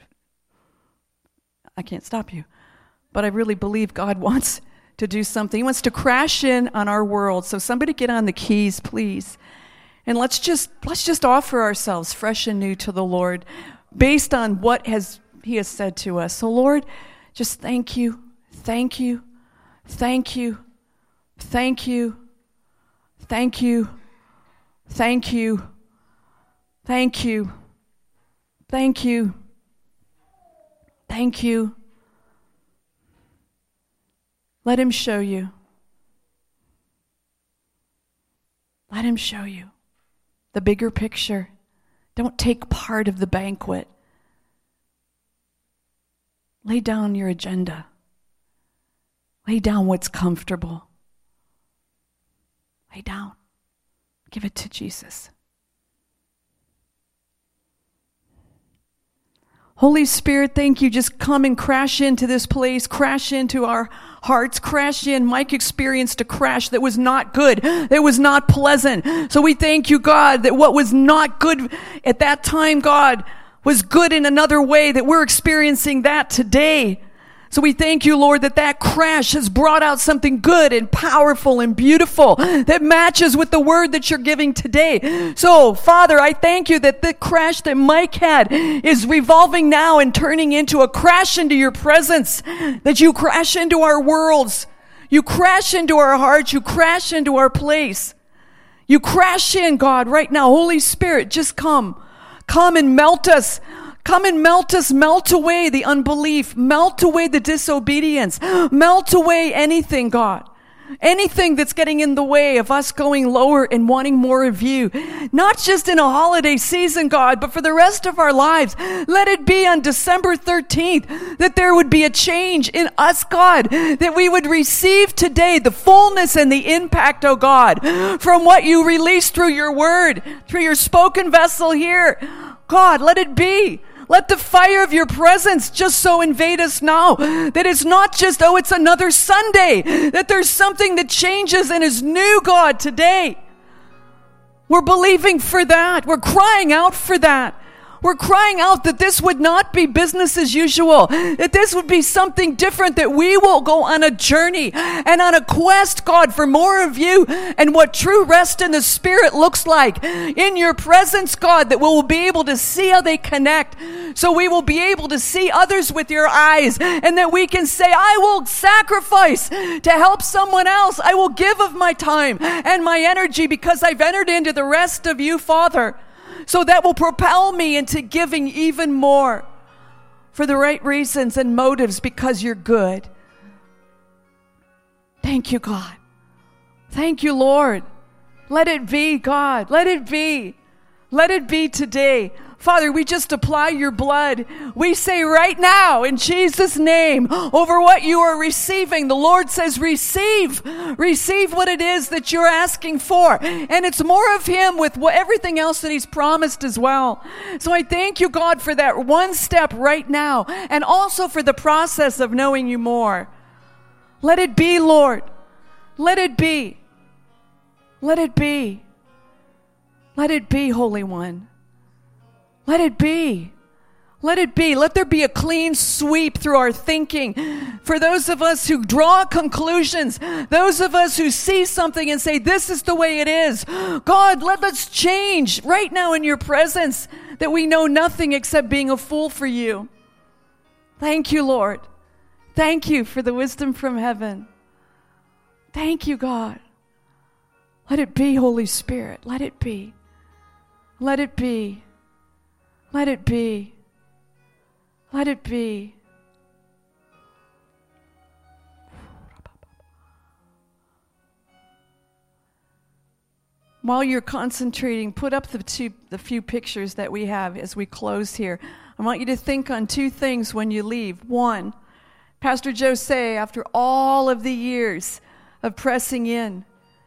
I can't stop you. But I really believe God wants to do something. He wants to crash in on our world. So somebody get on the keys, please. And let's just let's just offer ourselves fresh and new to the Lord based on what has He has said to us. So Lord, just thank you. Thank you. Thank you, thank you, thank you, thank you, thank you, thank you, thank you. Let him show you. Let him show you the bigger picture. Don't take part of the banquet. Lay down your agenda. Lay down what's comfortable. Lay down. Give it to Jesus. Holy Spirit, thank you. Just come and crash into this place, crash into our hearts, crash in. Mike experienced a crash that was not good, that was not pleasant. So we thank you, God, that what was not good at that time, God, was good in another way, that we're experiencing that today. So we thank you, Lord, that that crash has brought out something good and powerful and beautiful that matches with the word that you're giving today. So, Father, I thank you that the crash that Mike had is revolving now and turning into a crash into your presence, that you crash into our worlds. You crash into our hearts. You crash into our place. You crash in, God, right now. Holy Spirit, just come. Come and melt us. Come and melt us, melt away the unbelief, melt away the disobedience, melt away anything, God. Anything that's getting in the way of us going lower and wanting more of you. Not just in a holiday season, God, but for the rest of our lives. Let it be on December thirteenth that there would be a change in us, God, that we would receive today the fullness and the impact, oh God, from what you released through your word, through your spoken vessel here. God, let it be. Let the fire of your presence just so invade us now that it's not just, oh, it's another Sunday, that there's something that changes and is new, God, today. We're believing for that. We're crying out for that. We're crying out that this would not be business as usual, that this would be something different, that we will go on a journey and on a quest, God, for more of you and what true rest in the Spirit looks like in your presence, God, that we will be able to see how they connect. So we will be able to see others with your eyes, and that we can say, I will sacrifice to help someone else. I will give of my time and my energy because I've entered into the rest of you, Father. So that will propel me into giving even more for the right reasons and motives because you're good. Thank you, God. Thank you, Lord. Let it be, God. Let it be. Let it be today. Father, we just apply your blood. We say right now, in Jesus' name, over what you are receiving. The Lord says, receive. Receive what it is that you're asking for. And it's more of him with what, everything else that he's promised as well. So I thank you, God, for that one step right now. And also for the process of knowing you more. Let it be, Lord. Let it be. Let it be. Let it be, Holy One. Let it be. Let it be. Let there be a clean sweep through our thinking. For those of us who draw conclusions, those of us who see something and say, this is the way it is. God, let us change right now in your presence, that we know nothing except being a fool for you. Thank you, Lord. Thank you for the wisdom from heaven. Thank you, God. Let it be, Holy Spirit. Let it be. Let it be. Let it be. Let it be. While you're concentrating, put up the two, the few pictures that we have as we close here. I want you to think on two things when you leave. One, Pastor Jose, after all of the years of pressing in,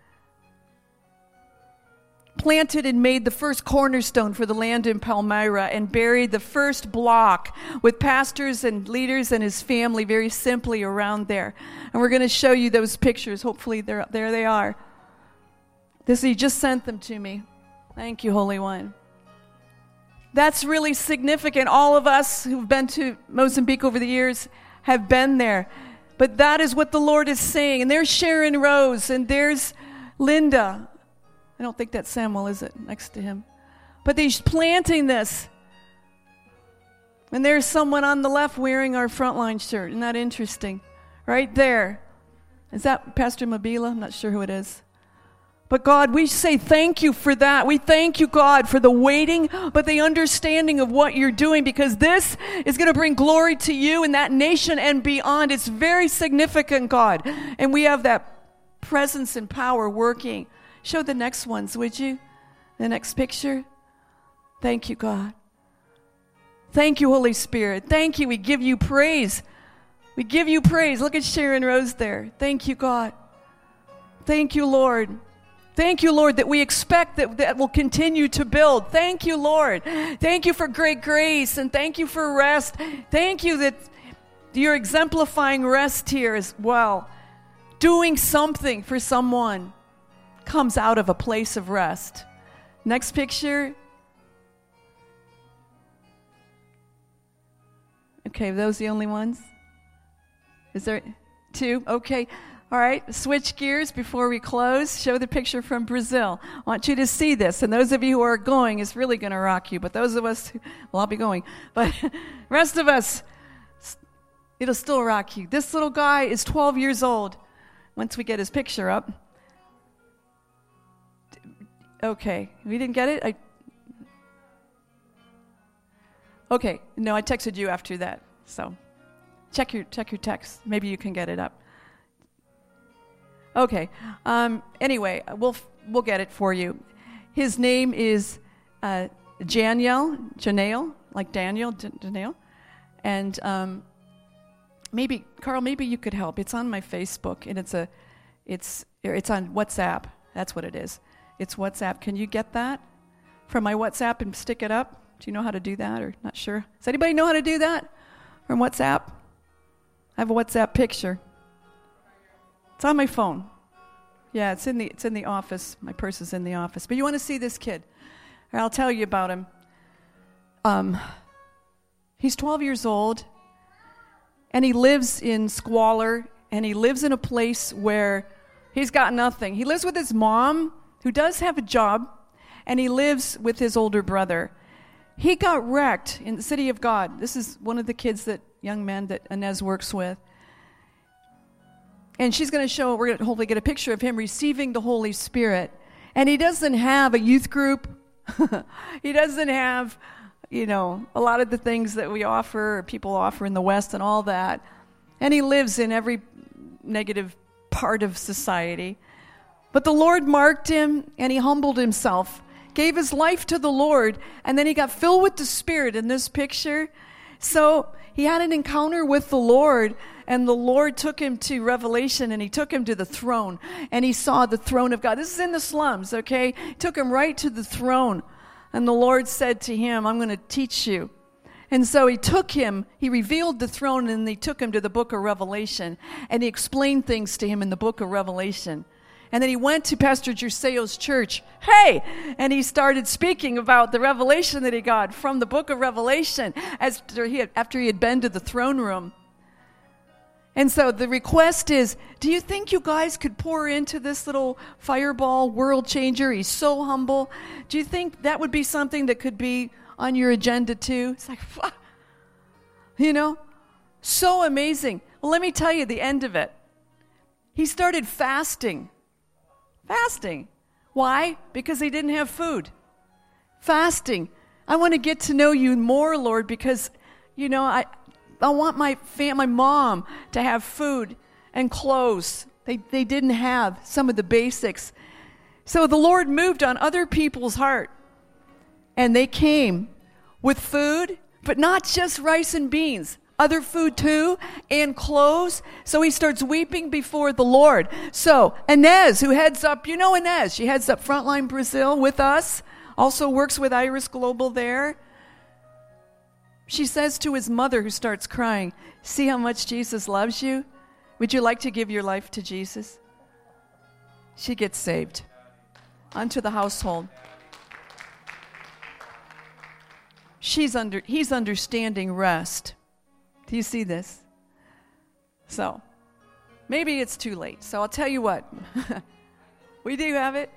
planted and made the first cornerstone for the land in Palmyra and buried the first block with pastors and leaders and his family very simply around there. And we're going to show you those pictures. Hopefully they're, there they are. This, he just sent them to me. Thank you, Holy One. That's really significant. All of us who've been to Mozambique over the years have been there. But that is what the Lord is saying. And there's Sharon Rose and there's Linda. I don't think that's Samuel, is it, next to him? But he's planting this. And there's someone on the left wearing our Frontline shirt. Isn't that interesting? Right there. Is that Pastor Mabila? I'm not sure who it is. But God, we say thank you for that. We thank you, God, for the waiting, but the understanding of what you're doing, because this is going to bring glory to you and that nation and beyond. It's very significant, God. And we have that presence and power working. Show the next ones, would you? The next picture. Thank you, God. Thank you, Holy Spirit. Thank you. We give you praise. We give you praise. Look at Sharon Rose there. Thank you, God. Thank you, Lord. Thank you, Lord, that we expect that that will continue to build. Thank you, Lord. Thank you for great grace, and thank you for rest. Thank you that you're exemplifying rest here as well. Doing something for someone comes out of a place of rest. Next picture. Okay, are those the only ones? Is there two? Okay. All right, switch gears before we close. Show the picture from Brazil. I want you to see this. And those of you who are going, it's really going to rock you. But those of us, who, well, I'll be going. But rest of us, it'll still rock you. This little guy is twelve years old. Once we get his picture up. Okay, we didn't get it? I, okay, no, I texted you after that. So check your check your text. Maybe you can get it up. Okay. Um, anyway, we'll we'll get it for you. His name is uh, Janiel, Janael, like Daniel, Janael, and um, maybe Carl, maybe you could help. It's on my Facebook, and it's a, it's it's on WhatsApp. That's what it is. It's WhatsApp. Can you get that from my WhatsApp and stick it up? Do you know how to do that, or not sure? Does anybody know how to do that from WhatsApp? I have a WhatsApp picture. It's on my phone. Yeah, it's in the it's in the office. My purse is in the office. But you want to see this kid? I'll tell you about him. Um, he's twelve years old, and he lives in squalor, and he lives in a place where he's got nothing. He lives with his mom, who does have a job, and he lives with his older brother. He got wrecked in the City of God. This is one of the kids that, young men that Inez works with. And she's going to show, we're going to hopefully get a picture of him receiving the Holy Spirit. And he doesn't have a youth group. He doesn't have, you know, a lot of the things that we offer, or people offer in the West and all that. And he lives in every negative part of society. But the Lord marked him, and he humbled himself, gave his life to the Lord, and then he got filled with the Spirit in this picture. So he had an encounter with the Lord, and the Lord took him to Revelation, and he took him to the throne, and he saw the throne of God. This is in the slums, okay? He took him right to the throne, and the Lord said to him, I'm going to teach you. And so he took him, he revealed the throne, and he took him to the book of Revelation, and he explained things to him in the book of Revelation. And then he went to Pastor Jerseo's church, hey, and he started speaking about the revelation that he got from the book of Revelation after he had, after he had been to the throne room. And so the request is, do you think you guys could pour into this little fireball world changer? He's so humble. Do you think that would be something that could be on your agenda too? It's like, you know, so amazing. Well, let me tell you the end of it. He started fasting. Fasting. Why? Because he didn't have food. Fasting. I want to get to know you more, Lord, because, you know, I I want my fam- my mom to have food and clothes. They they didn't have some of the basics. So the Lord moved on other people's heart. And they came with food, but not just rice and beans. Other food too, and clothes. So he starts weeping before the Lord. So Inez, who heads up, you know Inez, she heads up Frontline Brazil with us, also works with Iris Global there. She says to his mother, who starts crying, see how much Jesus loves you? Would you like to give your life to Jesus? She gets saved. Onto the household. She's under, he's understanding rest. Do you see this? So, maybe it's too late. So I'll tell you what. We do have it.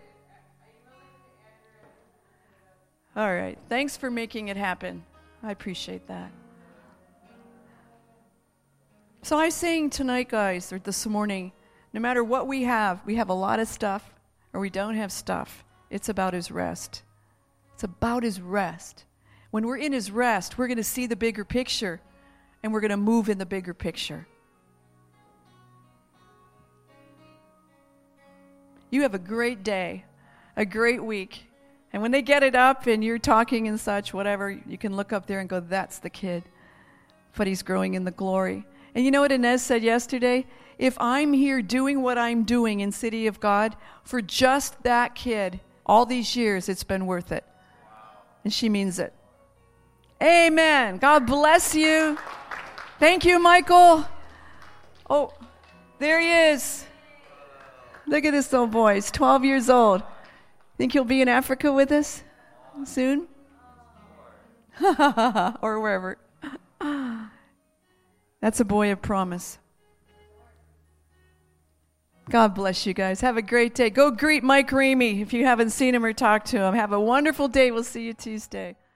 All right. Thanks for making it happen. I appreciate that. So I'm saying tonight, guys, or this morning, no matter what we have, we have a lot of stuff or we don't have stuff. It's about his rest. It's about his rest. When we're in his rest, we're going to see the bigger picture. And we're going to move in the bigger picture. You have a great day, a great week. And when they get it up and you're talking and such, whatever, you can look up there and go, that's the kid. But he's growing in the glory. And you know what Inez said yesterday? If I'm here doing what I'm doing in City of God, for just that kid, all these years, it's been worth it. And she means it. Amen. God bless you. Thank you, Michael. Oh, there he is. Look at this little boy. He's twelve years old. Think he'll be in Africa with us soon? Or wherever. That's a boy of promise. God bless you guys. Have a great day. Go greet Mike Ramey if you haven't seen him or talked to him. Have a wonderful day. We'll see you Tuesday.